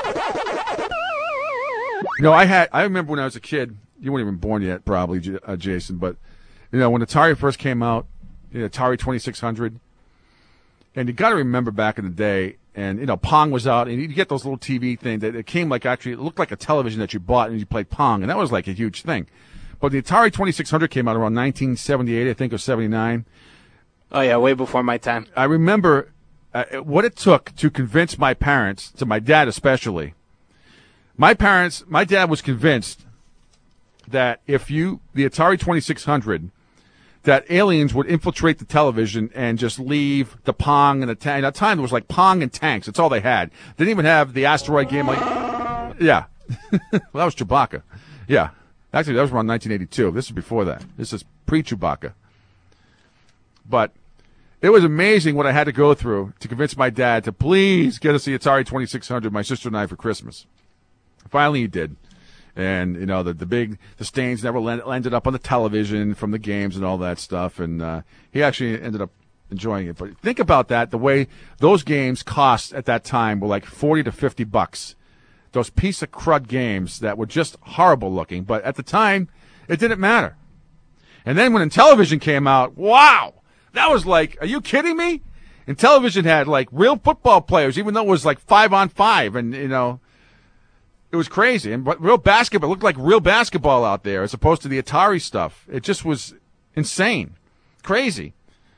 I remember when I was a kid, you weren't even born yet, probably, Jason, but, when Atari first came out, Atari 2600, and you got to remember back in the day, and, Pong was out, and you get those little TV things that it came like, actually, it looked like a television that you bought, and you played Pong, and that was like a huge thing. But the Atari 2600 came out around 1978, I think, or 79. Oh, yeah, way before my time. I remember what it took to convince my parents, to my dad especially. My dad was convinced that the Atari 2600, that aliens would infiltrate the television and just leave the Pong and the tank. At that time, it was like Pong and tanks. That's all they had. They didn't even have the asteroid game. Yeah. Well, that was Chewbacca. Yeah. Actually, that was around 1982. This is before that. This is pre-Chewbacca. But It was amazing what I had to go through to convince my dad to please get us the Atari 2600, my sister and I, for Christmas. Finally, he did. And, you know, the stains never ended up on the television from the games and all that stuff. And he actually ended up enjoying it. But think about that, the way those games cost at that time were like $40 to $50. Those piece of crud games that were just horrible looking. But at the time, it didn't matter. And then when television came out, wow, that was like, are you kidding me? And television had like real football players, even though it was like 5-on-5. And, you know, it was crazy. And but real basketball, it looked like real basketball out there as opposed to the Atari stuff. It just was insane. Crazy.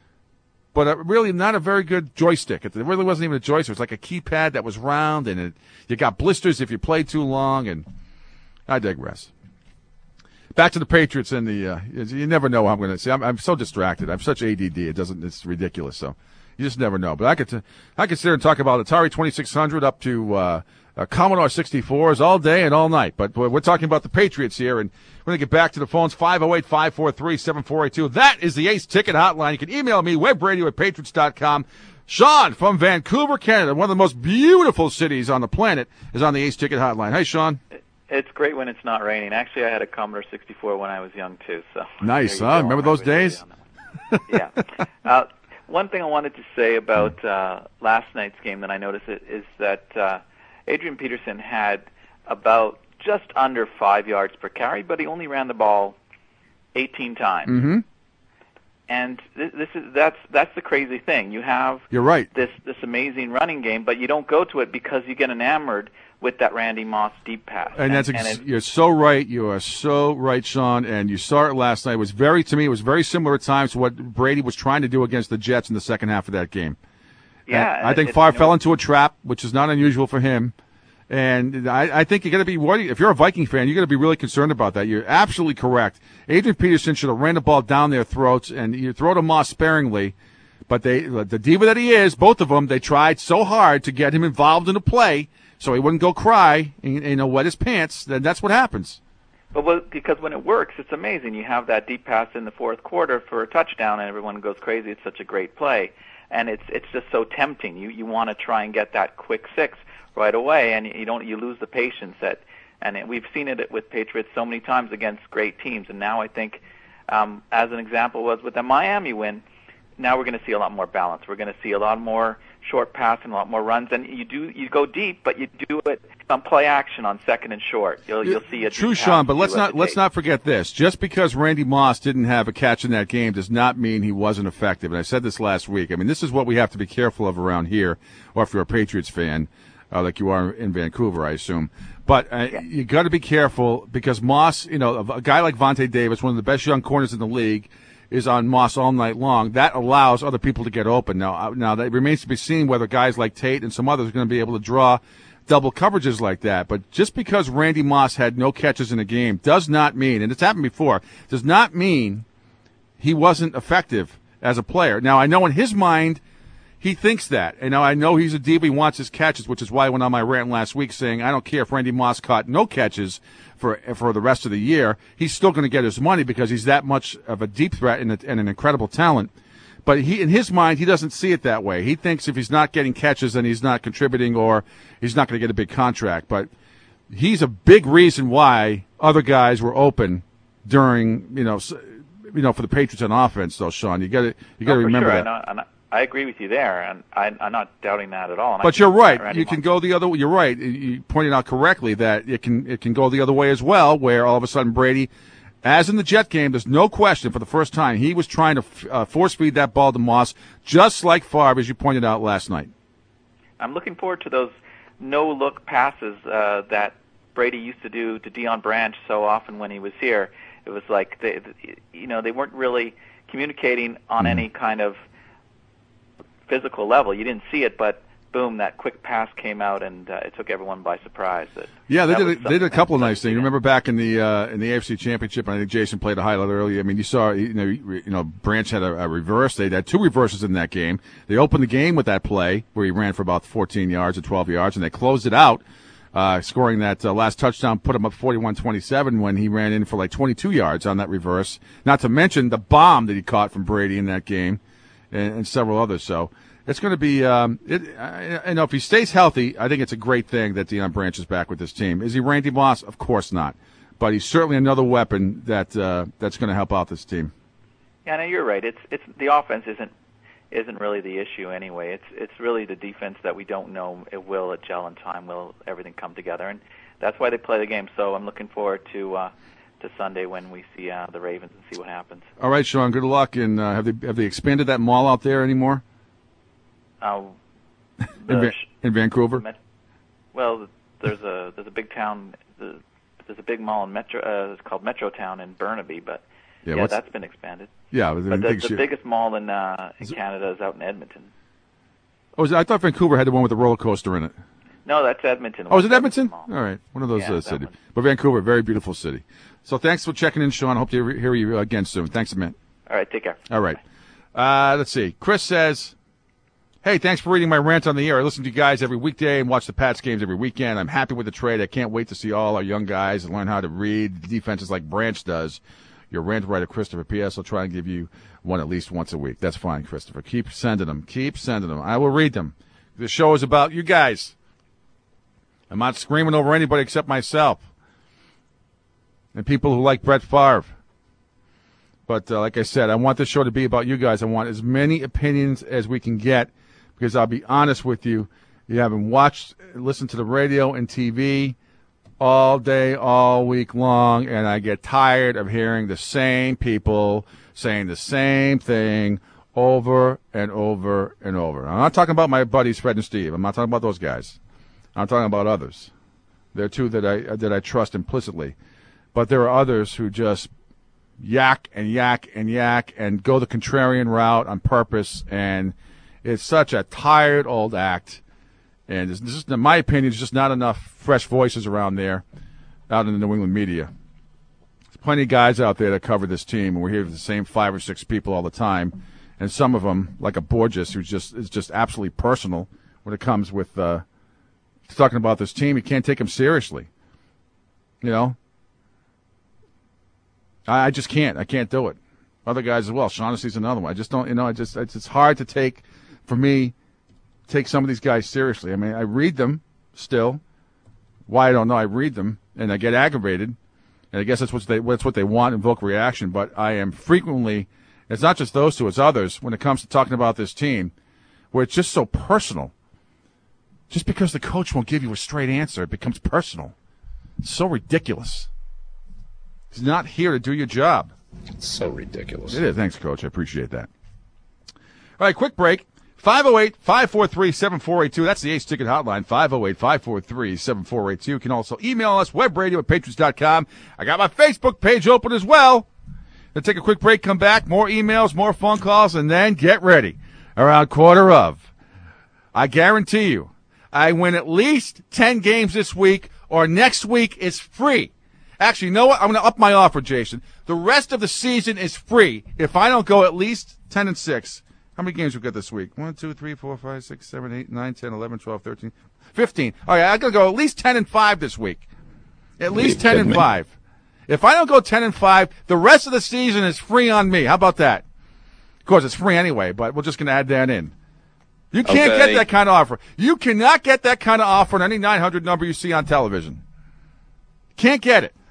But really not a very good joystick. It really wasn't even a joystick. It was like a keypad that was round, and you got blisters if you played too long, and I digress. Back to the Patriots and the you never know what I'm going to say. I'm so distracted. I'm such ADD. It's ridiculous. So you just never know. But I could sit there and talk about Atari 2600 up to Commodore 64s all day and all night. But we're talking about the Patriots here, and we're going to get back to the phones, 508-543-7482. That is the Ace Ticket Hotline. You can email me, webradio@patriots.com. Sean from Vancouver, Canada, one of the most beautiful cities on the planet, is on the Ace Ticket Hotline. Hey, Sean. It's great when it's not raining. Actually, I had a Commodore 64 when I was young, too. So nice, huh? Remember those days? Yeah. One thing I wanted to say about last night's game that I noticed is that Adrian Peterson had about just under 5 yards per carry, but he only ran the ball 18 times. Mm-hmm. And that's the crazy thing. You have You're right. this amazing running game, but you don't go to it because you get enamored with that Randy Moss deep pass. And you're so right. You are so right, Sean. And you saw it last night. To me, it was very similar at times to what Brady was trying to do against the Jets in the second half of that game. Yeah, and I think Favre fell into a trap, which is not unusual for him. And I think you're going to be worried. If you're a Viking fan, you're going to be really concerned about that. You're absolutely correct. Adrian Peterson should have ran the ball down their throats, and you throw to Moss sparingly. But the diva that he is, both of them, they tried so hard to get him involved in the play so he wouldn't go cry and wet his pants. Then that's what happens. But because when it works, it's amazing. You have that deep pass in the fourth quarter for a touchdown, and everyone goes crazy. It's such a great play, and it's just so tempting. You want to try and get that quick fix right away, and you lose the patience we've seen it with Patriots so many times against great teams. And now I think, as an example was with the Miami win, now we're going to see a lot more balance. We're going to see a lot more short pass and a lot more runs. And you go deep, but you do it on play action on second and short. You'll see a true, Sean. But let's not forget this. Just because Randy Moss didn't have a catch in that game does not mean he wasn't effective. And I said this last week. I mean, this is what we have to be careful of around here, or if you're a Patriots fan. Like you are in Vancouver, I assume. But you got to be careful because Moss, a guy like Vontae Davis, one of the best young corners in the league, is on Moss all night long. That allows other people to get open. Now that remains to be seen whether guys like Tate and some others are going to be able to draw double coverages like that. But just because Randy Moss had no catches in a game does not mean, and it's happened before, does not mean he wasn't effective as a player. Now, I know in his mind, he thinks that. And now I know he's a diva. He wants his catches, which is why I went on my rant last week saying I don't care if Randy Moss caught no catches for the rest of the year. He's still going to get his money because he's that much of a deep threat and an incredible talent. But in his mind, he doesn't see it that way. He thinks if he's not getting catches, then he's not contributing or he's not going to get a big contract. But he's a big reason why other guys were open during, for the Patriots on offense, though, Sean. You got to remember sure. that. I agree with you there, and I'm not doubting that at all. But you're right. You can go the other way. You're right. You pointed out correctly that it can go the other way as well, where all of a sudden Brady, as in the Jet game, there's no question for the first time, he was trying to force feed that ball to Moss, just like Favre, as you pointed out last night. I'm looking forward to those no-look passes that Brady used to do to Deion Branch so often when he was here. It was like they weren't really communicating on any kind of physical level. You didn't see it, but boom, that quick pass came out, and it took everyone by surprise. They did a couple of nice things. Remember back in the AFC Championship, I think Jason played a highlight earlier. I mean, you saw, Branch had a reverse. They had two reverses in that game. They opened the game with that play where he ran for about 14 yards or 12 yards, and they closed it out, scoring that last touchdown, put him up 41-27 when he ran in for like 22 yards on that reverse. Not to mention the bomb that he caught from Brady in that game. and several others. So it's going to be, if he stays healthy, I think it's a great thing that Deion Branch is back with this team. Is he Randy Moss? Of course not. But he's certainly another weapon that's going to help out this team. Yeah, no, you're right. It's the offense isn't really the issue anyway. It's really the defense that we don't know it will it gel in time. Will everything come together? And that's why they play the game. So I'm looking forward to Sunday when we see the Ravens and see what happens. All right, Sean. Good luck. And have they expanded that mall out there anymore? In Vancouver. Well, there's a big town. There's a big mall in Metro. It's called Metrotown in Burnaby, but that's been expanded. Yeah, but the biggest mall in Canada is out in Edmonton. Oh, I thought Vancouver had the one with the roller coaster in it. No, that's Edmonton. Oh, is it Edmonton? All right, one of those cities. But Vancouver, very beautiful city. So thanks for checking in, Sean. I hope to hear you again soon. Thanks a minute. All right, take care. All right. Let's see. Chris says, hey, thanks for reading my rant on the air. I listen to you guys every weekday and watch the Pats games every weekend. I'm happy with the trade. I can't wait to see all our young guys learn how to read defenses like Branch does. Your rant writer, Christopher. P.S. I'll try and give you one at least once a week. That's fine, Christopher. Keep sending them. Keep sending them. I will read them. The show is about you guys. I'm not screaming over anybody except myself and people who like Brett Favre. But like I said, I want this show to be about you guys. I want as many opinions as we can get because I'll be honest with you. You haven't watched, listened to the radio and TV all day, all week long, and I get tired of hearing the same people saying the same thing over and over and over. I'm not talking about my buddies Fred and Steve. I'm not talking about those guys. I'm talking about others. There are two that I trust implicitly. But there are others who just yak and yak and yak and go the contrarian route on purpose, and it's such a tired old act. And this is, in my opinion, there's just not enough fresh voices around there out in the New England media. There's plenty of guys out there that cover this team, and we're here with the same 5 or 6 people all the time. And some of them, like a Borges, who is just absolutely personal when it comes with talking about this team. You can't take him seriously. You know? I just can't. I can't do it. Other guys as well. Shaughnessy's another one. I just don't, it's hard to take some of these guys seriously. I mean, I read them still. Why, I don't know. I read them, and I get aggravated. And I guess that's what they want, invoke reaction. But I am frequently, it's not just those two, it's others, when it comes to talking about this team, where it's just so personal. Just because the coach won't give you a straight answer, it becomes personal. It's so ridiculous. He's not here to do your job. It's so ridiculous. It is. Thanks, Coach. I appreciate that. All right, quick break. 508-543-7482. That's the Ace Ticket Hotline, 508-543-7482. You can also email us, webradio@patriots.com. I got my Facebook page open as well. Let's take a quick break, come back, more emails, more phone calls, and then get ready. Around quarter of. I guarantee you, I win at least 10 games this week, or next week is free. Actually, you know what? I'm going to up my offer, Jason. The rest of the season is free if I don't go at least 10-6. How many games we got this week? 1, 2, 3, 4, 5, 6, 7, 8, 9, 10, 11, 12, 13, 15. All right, I'm going to go at least 10-5 this week. At least 10-5. If I don't go 10-5, the rest of the season is free on me. How about that? Of course, it's free anyway, but we're just going to add that in. You can't get that kind of offer. You cannot get that kind of offer on any 900 number you see on television. Can't get it.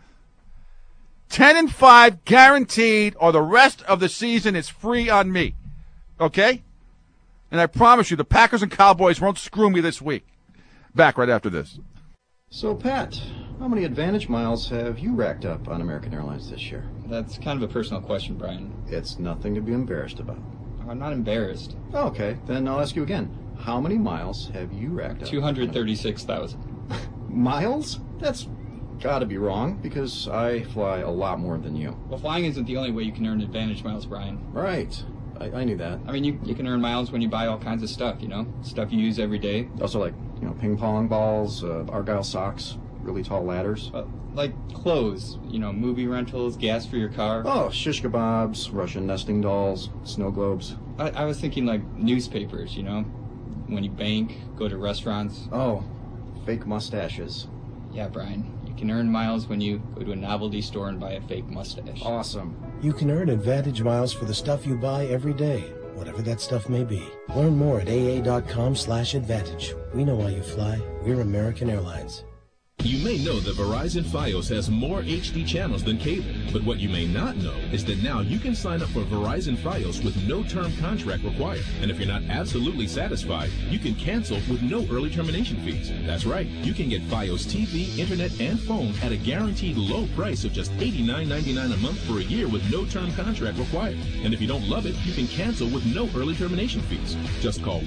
10-5 guaranteed, or the rest of the season is free on me. Okay? And I promise you, the Packers and Cowboys won't screw me this week. Back right after this. So, Pat, how many Advantage miles have you racked up on American Airlines this year? That's kind of a personal question, Brian. It's nothing to be embarrassed about. I'm not embarrassed. Okay, then I'll ask you again. How many miles have you racked up? 236,000. Miles? That's got to be wrong, because I fly a lot more than you. Well, flying isn't the only way you can earn Advantage miles, Brian. Right. I knew that. I mean, you can earn miles when you buy all kinds of stuff, stuff you use every day. Also, like, ping pong balls, Argyle socks, really tall ladders. Like clothes, movie rentals, gas for your car. Oh, shish kebabs, Russian nesting dolls, snow globes. I was thinking like newspapers, when you bank, go to restaurants. Oh, fake mustaches. Yeah, Brian. You can earn miles when you go to a novelty store and buy a fake mustache. Awesome. You can earn Advantage miles for the stuff you buy every day, whatever that stuff may be. Learn more at aa.com/advantage. We know why you fly. We're American Airlines. You may know that Verizon Fios has more HD channels than cable, but what you may not know is that now you can sign up for Verizon Fios with no term contract required. And if you're not absolutely satisfied, you can cancel with no early termination fees. That's right, you can get Fios TV, internet, and phone at a guaranteed low price of just $89.99 a month for a year with no term contract required. And if you don't love it, you can cancel with no early termination fees. Just call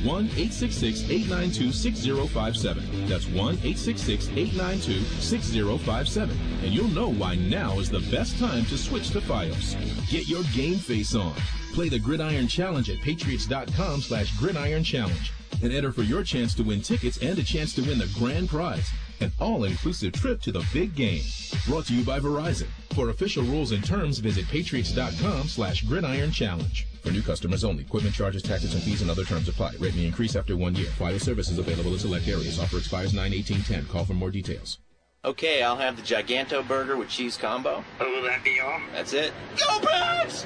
1-866-892-6057. That's 1-866-892-6057, and you'll know why now is the best time to switch to Fios. Get your game face on. Play the Gridiron Challenge at patriots.com/Gridiron Challenge and enter for your chance to win tickets and a chance to win the grand prize, an all-inclusive trip to the big game. Brought to you by Verizon. For official rules and terms, visit patriots.com/Gridiron Challenge. For new customers only. Equipment charges, taxes, and fees and other terms apply. Rate may increase after 1 year. Fios service is available in select areas. Offer expires 9/18/10. Call for more details. Okay, I'll have the Giganto burger with cheese combo. Oh, will that be all? That's it. Go Pats!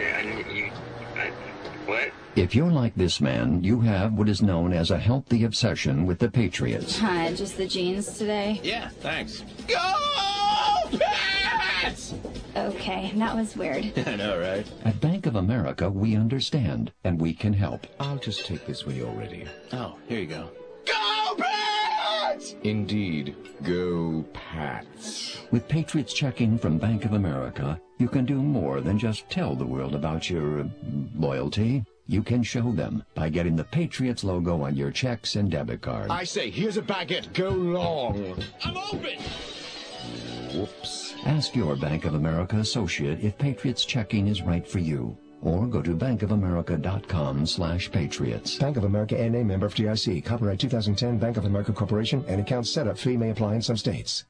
What? If you're like this man, you have what is known as a healthy obsession with the Patriots. Hi, just the jeans today? Yeah, thanks. Go Pats! Okay, that was weird. I know, right? At Bank of America, we understand, and we can help. I'll just take this when you're ready. Oh, here you go. Go Pats! Indeed, go Pats. With Patriots checking from Bank of America, you can do more than just tell the world about your loyalty. You can show them by getting the Patriots logo on your checks and debit cards. I say, here's a baguette. Go long. I'm open! Whoops. Ask your Bank of America associate if Patriots checking is right for you. Or go to bankofamerica.com/patriots. Bank of America N.A. member FDIC. Copyright 2010 Bank of America Corporation. An account setup fee may apply in some states.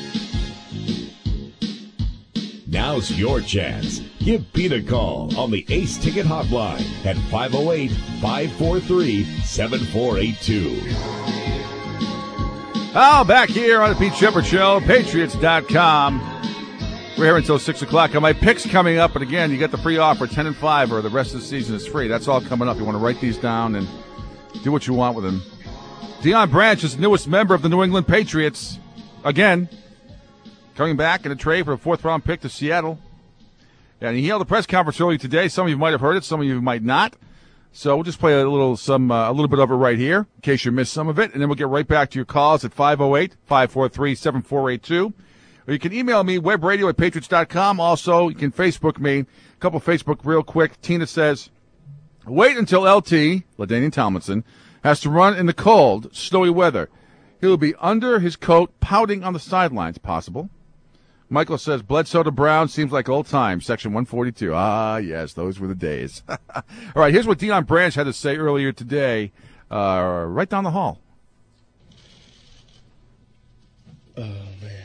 Now's your chance. Give Pete a call on the Ace Ticket Hotline at 508-543-7482. Oh, back here on the Pete Shepard Show, Patriots.com. We're here until 6 o'clock. And my picks coming up, but again, you get the free offer, 10-5, or the rest of the season is free. That's all coming up. You want to write these down and do what you want with them. Deion Branch is the newest member of the New England Patriots. Again, coming back in a trade for a fourth-round pick to Seattle. And he held a press conference earlier today. Some of you might have heard it. Some of you might not. So we'll just play a little bit of it right here in case you missed some of it. And then we'll get right back to your calls at 508-543-7482. Or you can email me, webradio@patriots.com. Also, you can Facebook me. A couple Facebook real quick. Tina says, wait until LT, LaDainian Tomlinson, has to run in the cold, snowy weather. He'll be under his coat, pouting on the sidelines, possible. Michael says, Bledsoe to Brown seems like old times, section 142. Ah, yes, those were the days. All right, here's what Deion Branch had to say earlier today, right down the hall. Oh, man.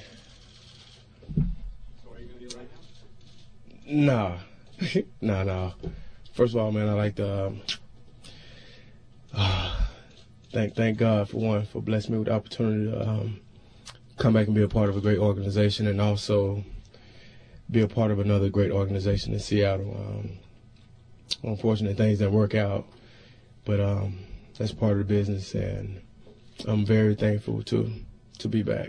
Nah. Nah. First of all, man, I like to thank God for blessing me with the opportunity to come back and be a part of a great organization, and also be a part of another great organization in Seattle. Unfortunately, things didn't work out, but that's part of the business, and I'm very thankful to be back,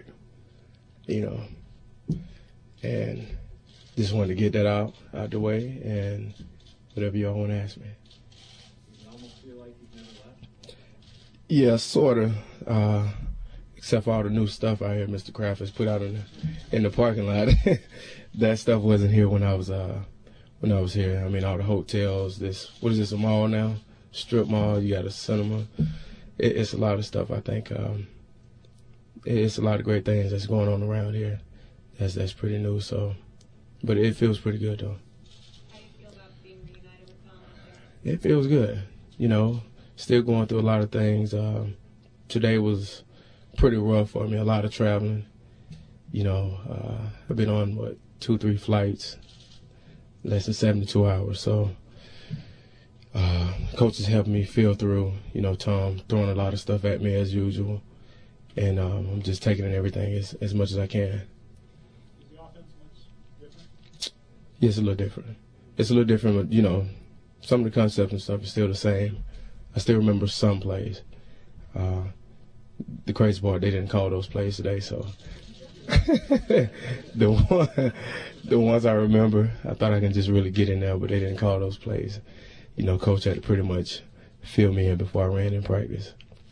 and just wanted to get that out the way, and whatever y'all want to ask me. You almost feel like you've never left? Yeah, sort of. Except for all the new stuff I hear Mr. Kraft has put out in the parking lot. That stuff wasn't here when I was here. I mean, all the hotels. What is this, a mall now? Strip mall. You got a cinema. It's a lot of stuff. I think it's a lot of great things that's going on around here. That's pretty new. So. But it feels pretty good, though. How do you feel about being reunited with Tom? It feels good. Still going through a lot of things. Today was pretty rough for me, a lot of traveling. I've been on, 2-3 flights, less than 72 hours. So coaches helped me feel through, Tom throwing a lot of stuff at me as usual. And I'm just taking in everything as much as I can. Is the offense much different? Yeah, it's a little different. It's a little different, some of the concepts and stuff is still the same. I still remember some plays. The crazy part, they didn't call those plays today, so the ones I remember, I thought I can just really get in there, but they didn't call those plays. Coach had to pretty much fill me in before I ran in practice.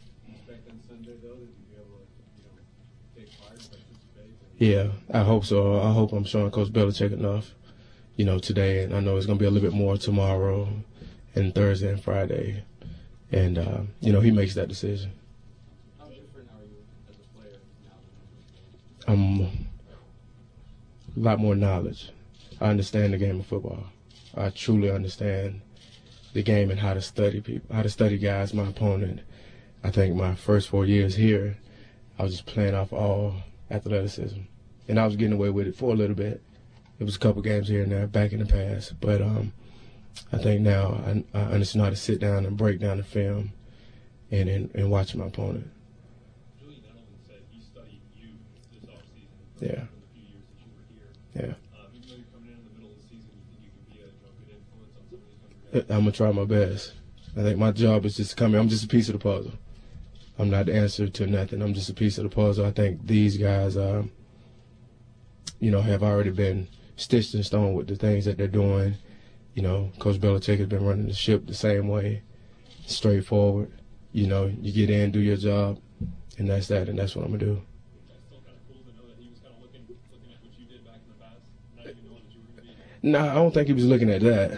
Yeah, I hope so. I hope I'm showing Coach Belichick enough, today, and I know it's going to be a little bit more tomorrow and Thursday and Friday, and, he makes that decision. How different are you as a player now? I'm a lot more knowledge. I understand the game of football. I truly understand the game and how to study people, how to study guys, my opponent. I think my first 4 years here, I was just playing off all athleticism. And I was getting away with it for a little bit. It was a couple games here and there back in the past. But I think now I understand how to sit down and break down the film and watch my opponent. Julian Edelman said he studied you this offseason. Yeah. From the few years that you were here. Yeah. Even though you're coming in the middle of the season, you think you can be a good influence on some of these younger guys? I'm going to try my best. I think my job is just to come in. I'm just a piece of the puzzle. I'm not the answer to nothing. I'm just a piece of the puzzle. I think these guys, have already been stitched in stone with the things that they're doing. Coach Belichick has been running the ship the same way, straightforward. You get in, do your job, and that's that, and that's what I'm going to do. That's still kind of cool to know that he was kind of looking at what you did back in the past, not even knowing that you were going to be. No, I don't think he was looking at that.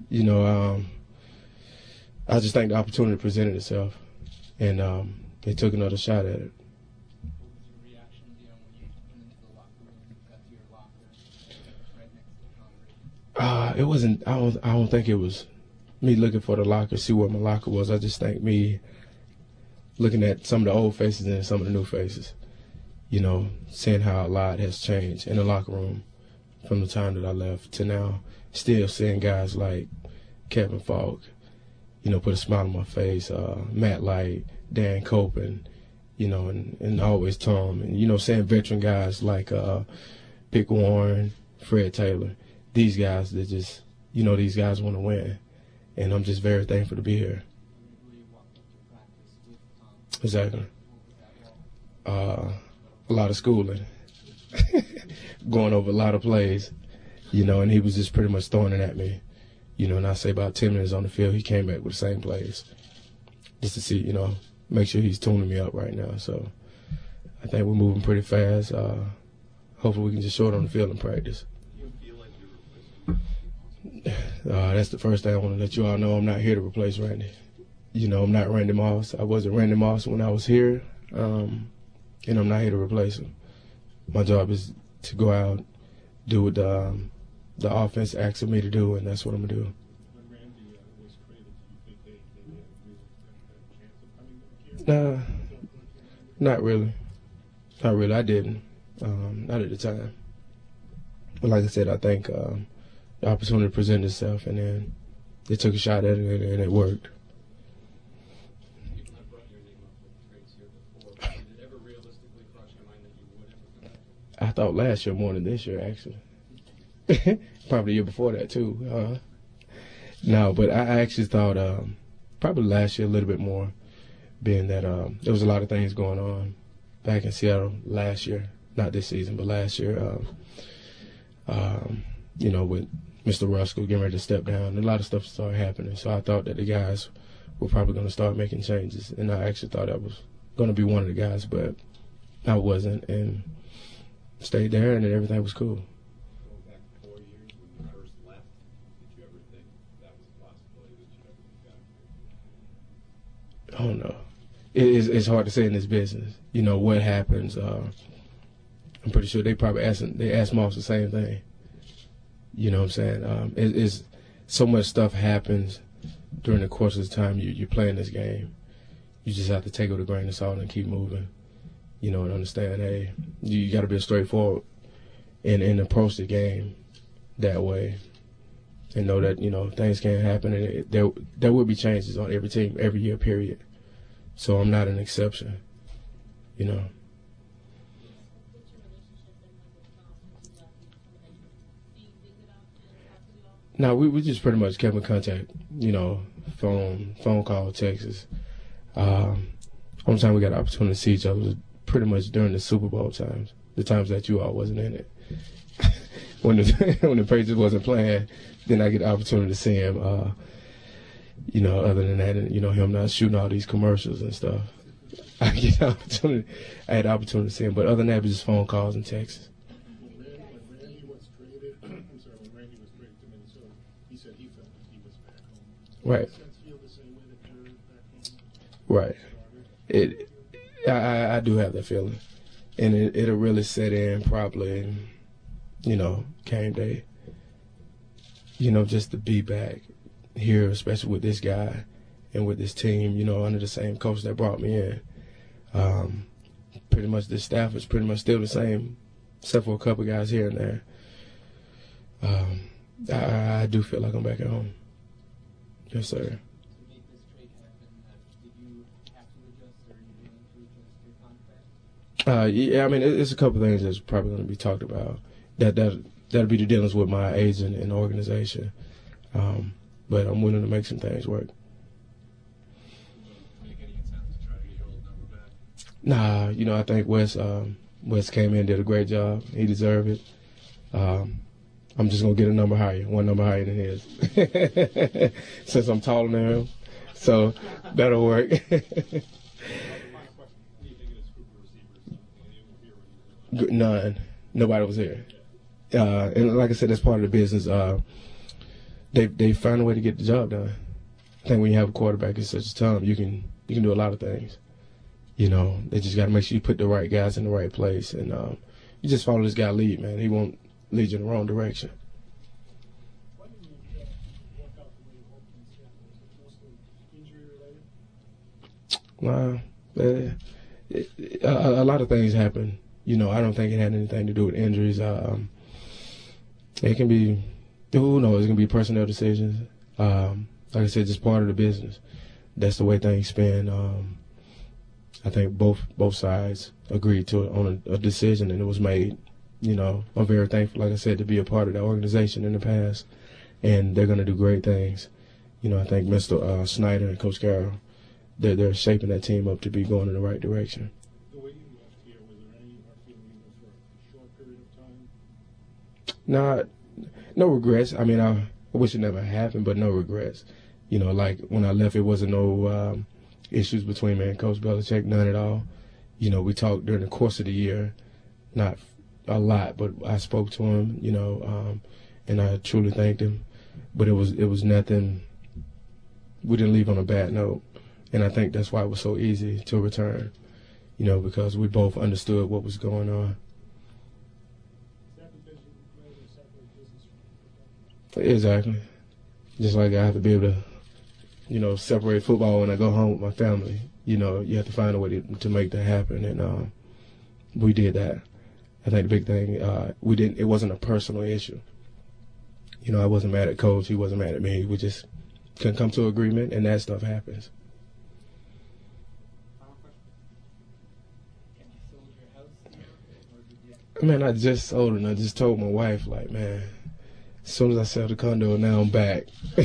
I just think the opportunity presented itself, and they took another shot at it. What was your reaction, when you went into the locker room, got to your locker, right next to Tom Brady? It wasn't. I don't think it was me looking for the locker, see where my locker was. I just think me looking at some of the old faces and some of the new faces. Seeing how a lot has changed in the locker room from the time that I left to now. Still seeing guys like Kevin Falk, put a smile on my face. Matt Light, Dan Copen, and always Tom, and seeing veteran guys like Pick Warren, Fred Taylor. These guys that just, these guys want to win, and I'm just very thankful to be here. Exactly. A lot of schooling, going over a lot of plays, and he was just pretty much throwing it at me, and I say about 10 minutes on the field, he came back with the same plays, just to see, make sure he's tuning me up right now. So I think we're moving pretty fast. Hopefully we can just show it on the field in practice. That's the first thing I want to let you all know. I'm not here to replace Randy. I'm not Randy Moss. I wasn't Randy Moss when I was here, and I'm not here to replace him. My job is to go out, do what the offense asks of me to do, and that's what I'm going to do. When Randy was traded, do you think they had a real chance of coming back here? Nah, not really. Not really. I didn't. Not at the time. But like I said, I think the opportunity presented itself, and then they took a shot at it, and it worked. People have brought your name up with trades here before. Did it ever realistically cross your mind that you would ever come back? I thought last year more than this year, actually. Probably the year before that, too. No, but I actually thought probably last year a little bit more, being that there was a lot of things going on back in Seattle last year. Not this season, but last year, with Mr. Ruskell getting ready to step down, a lot of stuff started happening. So I thought that the guys were probably going to start making changes, and I actually thought I was going to be one of the guys, but I wasn't, and stayed there, and then everything was cool. Going back 4 years when you first left, did you ever think that was a possibility that you ever got? I don't know. It's hard to say in this business. What happens. I'm pretty sure they asked Moss the same thing. You know what I'm saying? It's so much stuff happens during the course of the time you're playing this game. You just have to take it with a grain of salt and keep moving. And understand, hey, you got to be straightforward and approach the game that way. And know that, things can happen, and there will be changes on every team, every year, period. So I'm not an exception, No, we just pretty much kept in contact, you know, phone call, texts. Only time we got an opportunity to see each other was pretty much during the Super Bowl times, the times that you all wasn't in it. when the Patriots wasn't playing, then I get the opportunity to see him. You know, other than that, and, you know, him not shooting all these commercials and stuff. I had the opportunity to see him, but other than that, it was just phone calls and texts. When Randy was traded to Minnesota, he said he felt that he was back home. Right. Does that feel the same way that you're back home? Right. I do have that feeling, and it'll really set in probably, you know, game day. You know, just to be back here, especially with this guy and with this team, you know, under the same coach that brought me in. Pretty much this staff is pretty much still the same, except for a couple guys here and there. I do feel like I'm back at home. Yes, sir. Yeah, I mean, it's a couple things that's probably going to be talked about. That'll be the dealings with my agent and organization. But I'm willing to make some things work. Nah, you know, I think Wes came in and did a great job. He deserved it. I'm just going to get a number higher, one number higher than his. Since I'm taller than him. So that'll work. None. Nobody was here. And like I said, that's part of the business. They find a way to get the job done. I think when you have a quarterback in such a time, you can do a lot of things. You know, they just got to make sure you put the right guys in the right place, and you just follow this guy lead, man. He won't lead you in the wrong direction. A lot of things happen. You know, I don't think it had anything to do with injuries. It can be, who knows, it can be personnel decisions. Like I said, just part of the business. That's the way things spin. I think both sides agreed to it on a decision, and it was made. You know, I'm very thankful, like I said, to be a part of that organization in the past, and they're going to do great things. You know, I think Mr. Snyder and Coach Carroll, they're shaping that team up to be going in the right direction. The way you left here, was there any hard feelings for a short period of time? No regrets. I mean, I wish it never happened, but no regrets. You know, like when I left, it wasn't no issues between me and Coach Belichick, none at all. You know, we talked during the course of the year, not a lot, but I spoke to him, you know, and I truly thanked him. But it was nothing. We didn't leave on a bad note, and I think that's why it was so easy to return, you know, because we both understood what was going on. Exactly. Just like I have to be able to, you know, separate football when I go home with my family. You know, you have to find a way to make that happen, and we did that. I think the big thing, it wasn't a personal issue. You know, I wasn't mad at Coach. He wasn't mad at me. We just couldn't come to an agreement, and that stuff happens. Man, I just sold it, and I just told my wife, like, man, as soon as I sell the condo, now I'm back.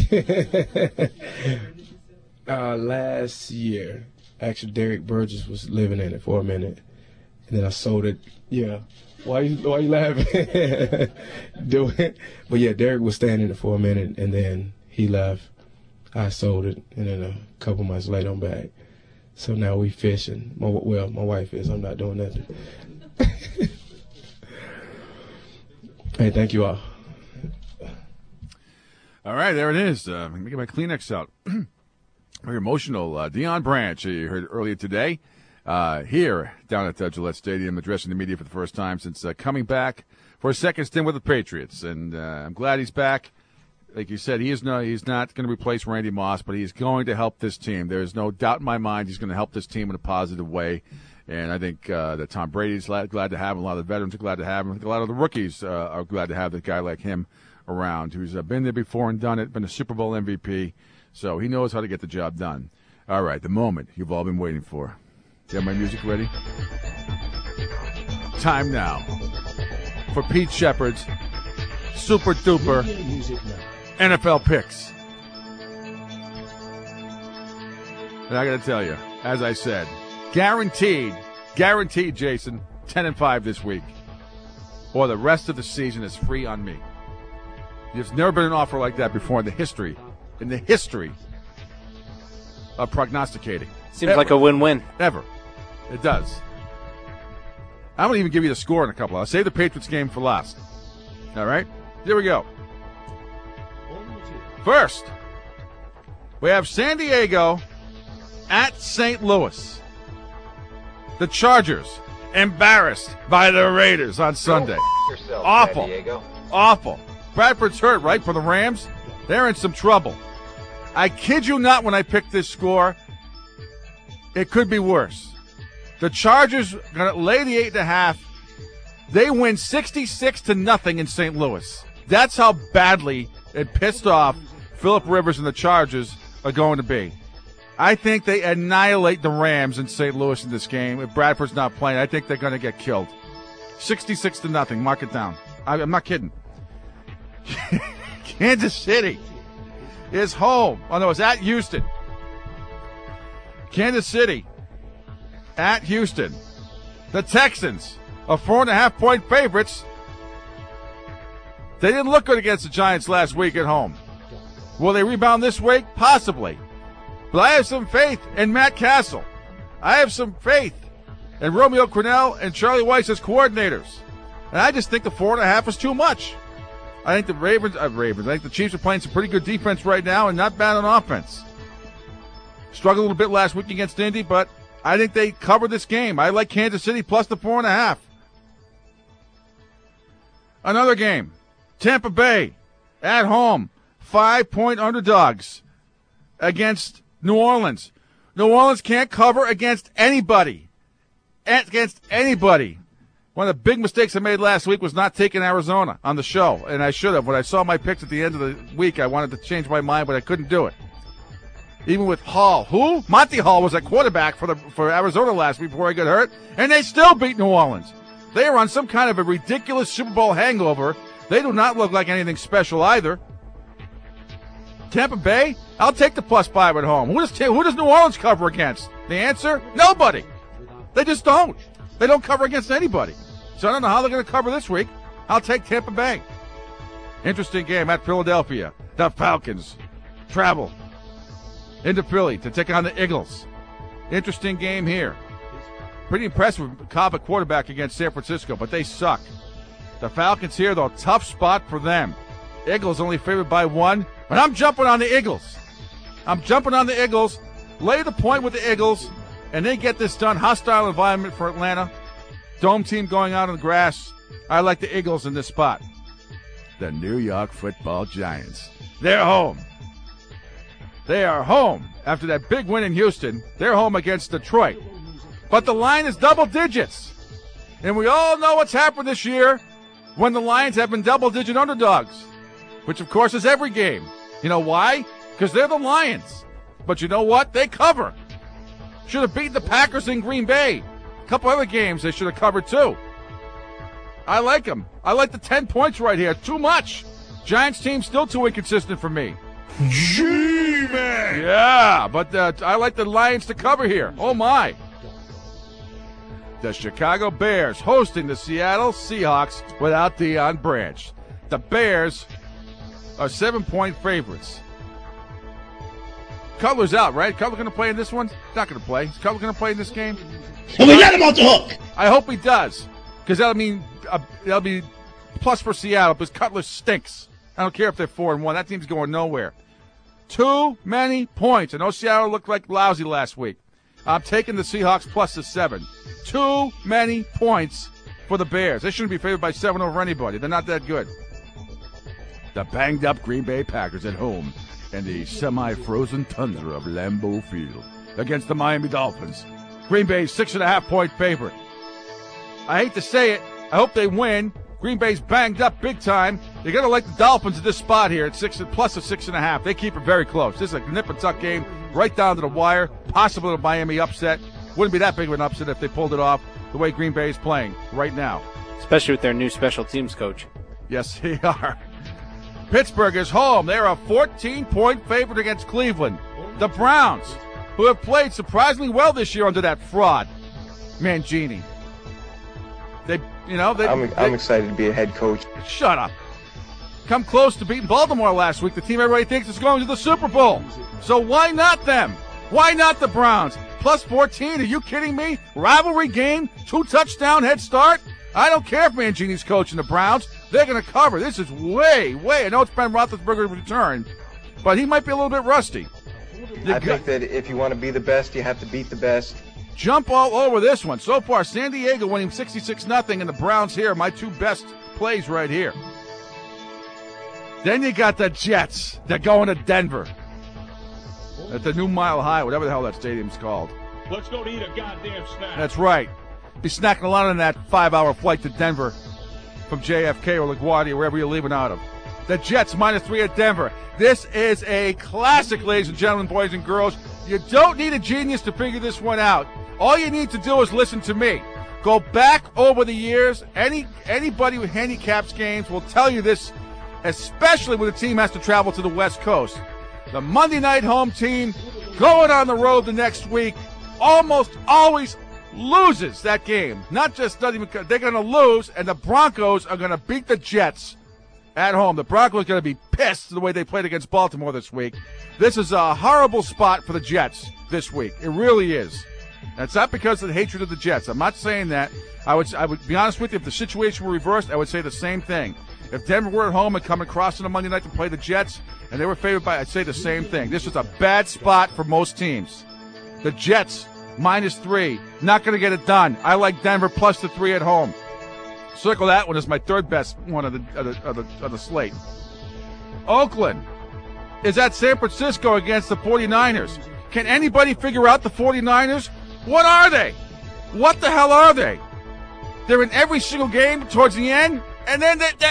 Last year, actually, Derek Burgess was living in it for a minute, and then I sold it. Yeah. Why you laughing? But yeah, Derek was staying in it for a minute, and then he left. I sold it, and then a couple months later, I'm back. So now we fishing. My wife is. I'm not doing nothing. Hey, thank you all. All right, there it is. Let me get my Kleenex out. Very emotional. Deion Branch, you heard earlier today, here down at Gillette Stadium, addressing the media for the first time since coming back for a second stint with the Patriots. And I'm glad he's back. Like you said, he's not going to replace Randy Moss, but he's going to help this team. There's no doubt in my mind he's going to help this team in a positive way. And I think that Tom Brady's glad to have him. A lot of the veterans are glad to have him. I think a lot of the rookies are glad to have a guy like him around who's been there before and done it, been a Super Bowl MVP. So he knows how to get the job done. All right, the moment you've all been waiting for. You have my music ready? Time now for Pete Shepard's super duper NFL picks. And I got to tell you, as I said, guaranteed, Jason, 10-5 this week. Or the rest of the season is free on me. There's never been an offer like that before in the history of prognosticating. Seems like a win-win. Ever. It does. I'm going to even give you the score in a couple. I'll save the Patriots game for last. All right? Here we go. First, we have San Diego at St. Louis. The Chargers embarrassed by the Raiders on Sunday. Yourself, Awful. San Diego. Awful. Bradford's hurt, right, for the Rams? They're in some trouble. I kid you not when I picked this score. It could be worse. The Chargers are going to lay the 8.5. They win 66-0 in St. Louis. That's how badly and pissed off Phillip Rivers and the Chargers are going to be. I think they annihilate the Rams in St. Louis in this game. If Bradford's not playing, I think they're going to get killed. 66-0. Mark it down. I'm not kidding. Kansas City is home. Oh, no, it's at Houston. Kansas City at Houston. The Texans are 4.5-point favorites. They didn't look good against the Giants last week at home. Will they rebound this week? Possibly. But I have some faith in Matt Castle. I have some faith in Romeo Crennel and Charlie Weiss as coordinators. And I just think the 4.5 is too much. I think the I think the Chiefs are playing some pretty good defense right now and not bad on offense. Struggled a little bit last week against Indy, but I think they cover this game. I like Kansas City plus the 4.5. Another game. Tampa Bay at home. 5-point underdogs against New Orleans. New Orleans can't cover against anybody. One of the big mistakes I made last week was not taking Arizona on the show, and I should have. When I saw my picks at the end of the week, I wanted to change my mind, but I couldn't do it. Even with Hall. Who? Monty Hall was at quarterback for Arizona last week before I got hurt, and they still beat New Orleans. They are on some kind of a ridiculous Super Bowl hangover. They do not look like anything special either. Tampa Bay, I'll take the +5 at home. Who does New Orleans cover against? The answer? Nobody. They just don't. They don't cover against anybody. So I don't know how they're going to cover this week. I'll take Tampa Bay. Interesting game at Philadelphia. The Falcons travel into Philly to take on the Eagles. Interesting game here. Pretty impressive with Cobb at quarterback against San Francisco, but they suck. The Falcons here, though, tough spot for them. Eagles only favored by 1, but I'm jumping on the Eagles. Lay the point with the Eagles, and they get this done. Hostile environment for Atlanta. Dome team going out on the grass. I like the Eagles in this spot. The New York Football Giants. They're home. They are home after that big win in Houston. They're home against Detroit. But the line is double digits. And we all know what's happened this year when the Lions have been double-digit underdogs, which, of course, is every game. You know why? Because they're the Lions. But you know what? They cover. Should have beaten the Packers in Green Bay. A couple other games they should have covered, too. I like them. I like the 10 points right here. Too much. Giants team still too inconsistent for me. G-Man! Yeah, but I like the Lions to cover here. Oh, my. The Chicago Bears hosting the Seattle Seahawks without Deion Branch. The Bears are 7-point favorites. Cutler's out, right? Cutler going to play in this one? Not going to play. Is Cutler going to play in this game? Well, we let him off the hook. I hope he does, because that'll be plus for Seattle, because Cutler stinks. I don't care if they're 4-1. That team's going nowhere. Too many points. I know Seattle looked like lousy last week. I'm taking the Seahawks plus the 7. Too many points for the Bears. They shouldn't be favored by 7 over anybody. They're not that good. The banged-up Green Bay Packers at home in the semi-frozen tundra of Lambeau Field against the Miami Dolphins. Green Bay's 6.5-point favorite. I hate to say it. I hope they win. Green Bay's banged up big time. You're going to like the Dolphins at this spot here at plus a 6.5. They keep it very close. This is a nip-and-tuck game right down to the wire. Possible a Miami upset. Wouldn't be that big of an upset if they pulled it off the way Green Bay is playing right now. Especially with their new special teams coach. Yes, they are. Pittsburgh is home. They're a 14-point favorite against Cleveland. The Browns, who have played surprisingly well this year under that fraud, Mangini. I'm excited to be a head coach. Shut up. Come close to beating Baltimore last week, the team everybody thinks is going to the Super Bowl. So why not them? Why not the Browns? Plus 14, are you kidding me? Rivalry game, 2-touchdown head start? I don't care if Mangini's coaching the Browns. They're going to cover. This is way, I know it's Ben Roethlisberger's return, but he might be a little bit rusty. I think that if you want to be the best, you have to beat the best. Jump all over this one. So far, San Diego winning 66-0, and the Browns here, my two best plays right here. Then you got the Jets. They're going to Denver at the new Mile High, whatever the hell that stadium's called. Let's go to eat a goddamn snack. That's right. Be snacking a lot on that 5-hour flight to Denver from JFK or LaGuardia, wherever you're leaving out of. The Jets -3 at Denver. This is a classic, ladies and gentlemen, boys and girls. You don't need a genius to figure this one out. All you need to do is listen to me. Go back over the years. Anybody who handicaps games will tell you this, especially when the team has to travel to the West Coast. The Monday night home team going on the road the next week almost always loses that game. Not just doesn't even, they're going to lose, and the Broncos are going to beat the Jets at home. The Broncos are going to be pissed the way they played against Baltimore this week. This is a horrible spot for the Jets this week. It really is. And it's not because of the hatred of the Jets. I'm not saying that. I would be honest with you, if the situation were reversed, I would say the same thing. If Denver were at home and coming across on a Monday night to play the Jets, and they were favored by, I'd say the same thing. This is a bad spot for most teams. The Jets, -3, not going to get it done. I like Denver plus the 3 at home. Circle that one as my third best one of the slate. Oakland is at San Francisco against the 49ers. Can anybody figure out the 49ers? What are they? What the hell are they? They're in every single game towards the end, and then they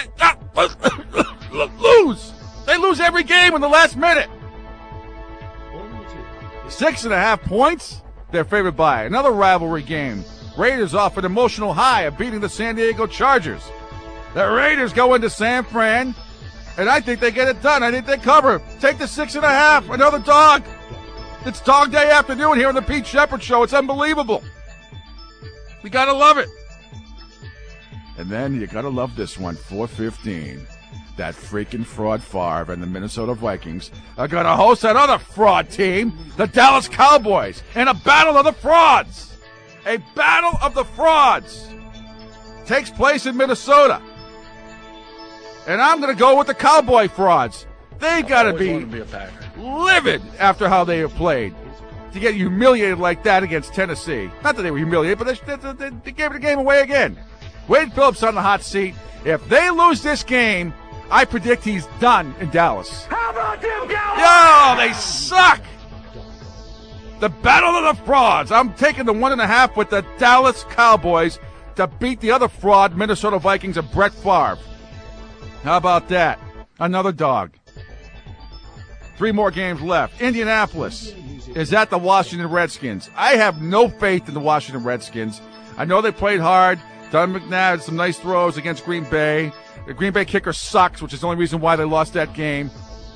lose. They lose every game in the last minute. 6.5 points? They're favored by. Another rivalry game. Raiders off an emotional high of beating the San Diego Chargers. The Raiders go into San Fran, and I think they get it done. I think they cover. Take the 6.5. Another dog. It's dog day afternoon here on the Pete Shepard Show. It's unbelievable. We got to love it. And then you got to love this one, 4:15. That freaking fraud Favre and the Minnesota Vikings are going to host another fraud team, the Dallas Cowboys, in a battle of the frauds. A battle of the frauds takes place in Minnesota. And I'm going to go with the Cowboy frauds. They got to be livid after how they have played to get humiliated like that against Tennessee. Not that they were humiliated, but they gave the game away again. Wade Phillips on the hot seat. If they lose this game, I predict he's done in Dallas. How about them Cowboys? Yo, they suck. The battle of the frauds. I'm taking the 1.5 with the Dallas Cowboys to beat the other fraud, Minnesota Vikings, of Brett Favre. How about that? Another dog. 3 more games left. Indianapolis is at the Washington Redskins. I have no faith in the Washington Redskins. I know they played hard. Don McNabb had some nice throws against Green Bay. The Green Bay kicker sucks, which is the only reason why they lost that game.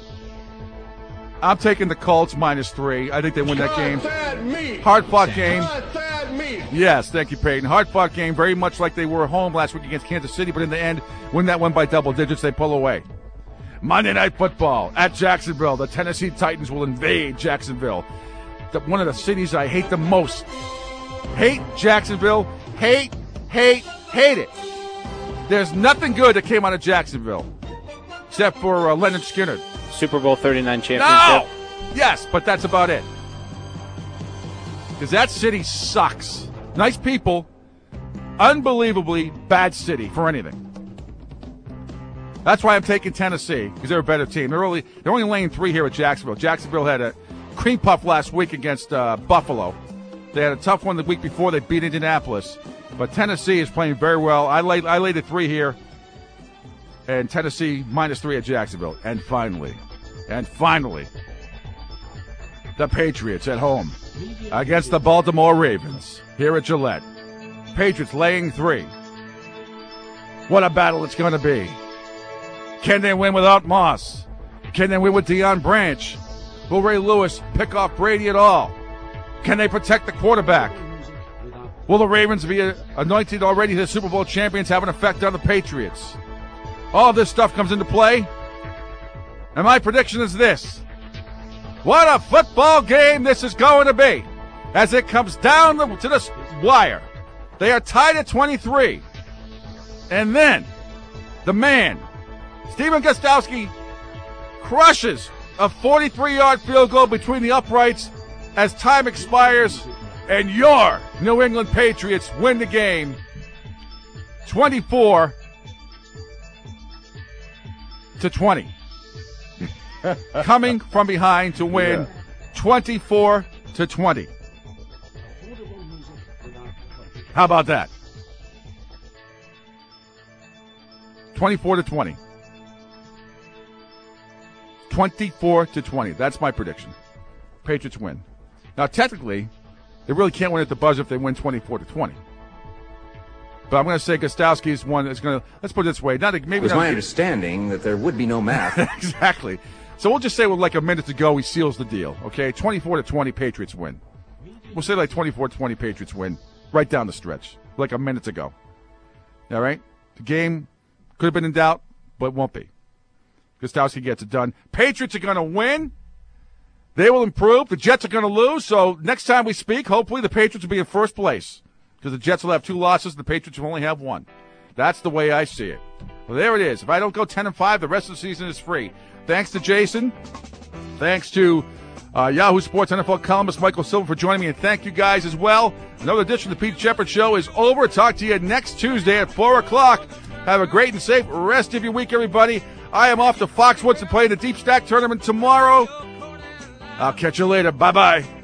I'm taking the Colts -3. I think they win that game. Hard-fought game. Yes, thank you, Peyton. Hard-fought game, very much like they were at home last week against Kansas City, but in the end, win that one by double digits, they pull away. Monday Night Football at Jacksonville. The Tennessee Titans will invade Jacksonville. One of the cities I hate the most. Hate Jacksonville. Hate it. There's nothing good that came out of Jacksonville, except for Leonard Skinner. Super Bowl 39 championship. No! Yes, but that's about it. Because that city sucks. Nice people, unbelievably bad city for anything. That's why I'm taking Tennessee, because they're a better team. They're only laying 3 here at Jacksonville. Jacksonville had a cream puff last week against Buffalo. They had a tough one the week before. They beat Indianapolis. But Tennessee is playing very well. I laid the 3 here. And Tennessee -3 at Jacksonville. And finally, the Patriots at home against the Baltimore Ravens here at Gillette. Patriots laying 3. What a battle it's going to be. Can they win without Moss? Can they win with Deion Branch? Will Ray Lewis pick off Brady at all? Can they protect the quarterback? Will the Ravens be anointed already the Super Bowl champions have an effect on the Patriots? All this stuff comes into play. And my prediction is this. What a football game this is going to be as it comes down to the wire. They are tied at 23. And then the man, Stephen Gostkowski, crushes a 43-yard field goal between the uprights as time expires, and your New England Patriots win the game 24-20. Coming from behind to win 24-20. How about that? 24-20. 24-20. That's my prediction. Patriots win. Now, technically, they really can't win at the buzzer if they win 24-20. But I'm going to say Gostkowski is one that's going to, let's put it this way. It was my understanding that there would be no math. Exactly. So we'll just say with like a minute to go, he seals the deal. Okay, 24-20, Patriots win. We'll say like 24-20, Patriots win. Right down the stretch, like a minute to go. All right? The game could have been in doubt, but won't be. Gostkowski gets it done. Patriots are going to win. They will improve. The Jets are going to lose. So next time we speak, hopefully the Patriots will be in first place because the Jets will have 2 losses. The Patriots will only have 1. That's the way I see it. Well, there it is. If I don't go 10-5, the rest of the season is free. Thanks to Jason. Thanks to Yahoo Sports NFL columnist Michael Silver for joining me, and thank you guys as well. Another edition of the Pete Shepard Show is over. Talk to you next Tuesday at 4 o'clock. Have a great and safe rest of your week, everybody. I am off to Foxwoods to play the Deep Stack Tournament tomorrow. I'll catch you later. Bye-bye.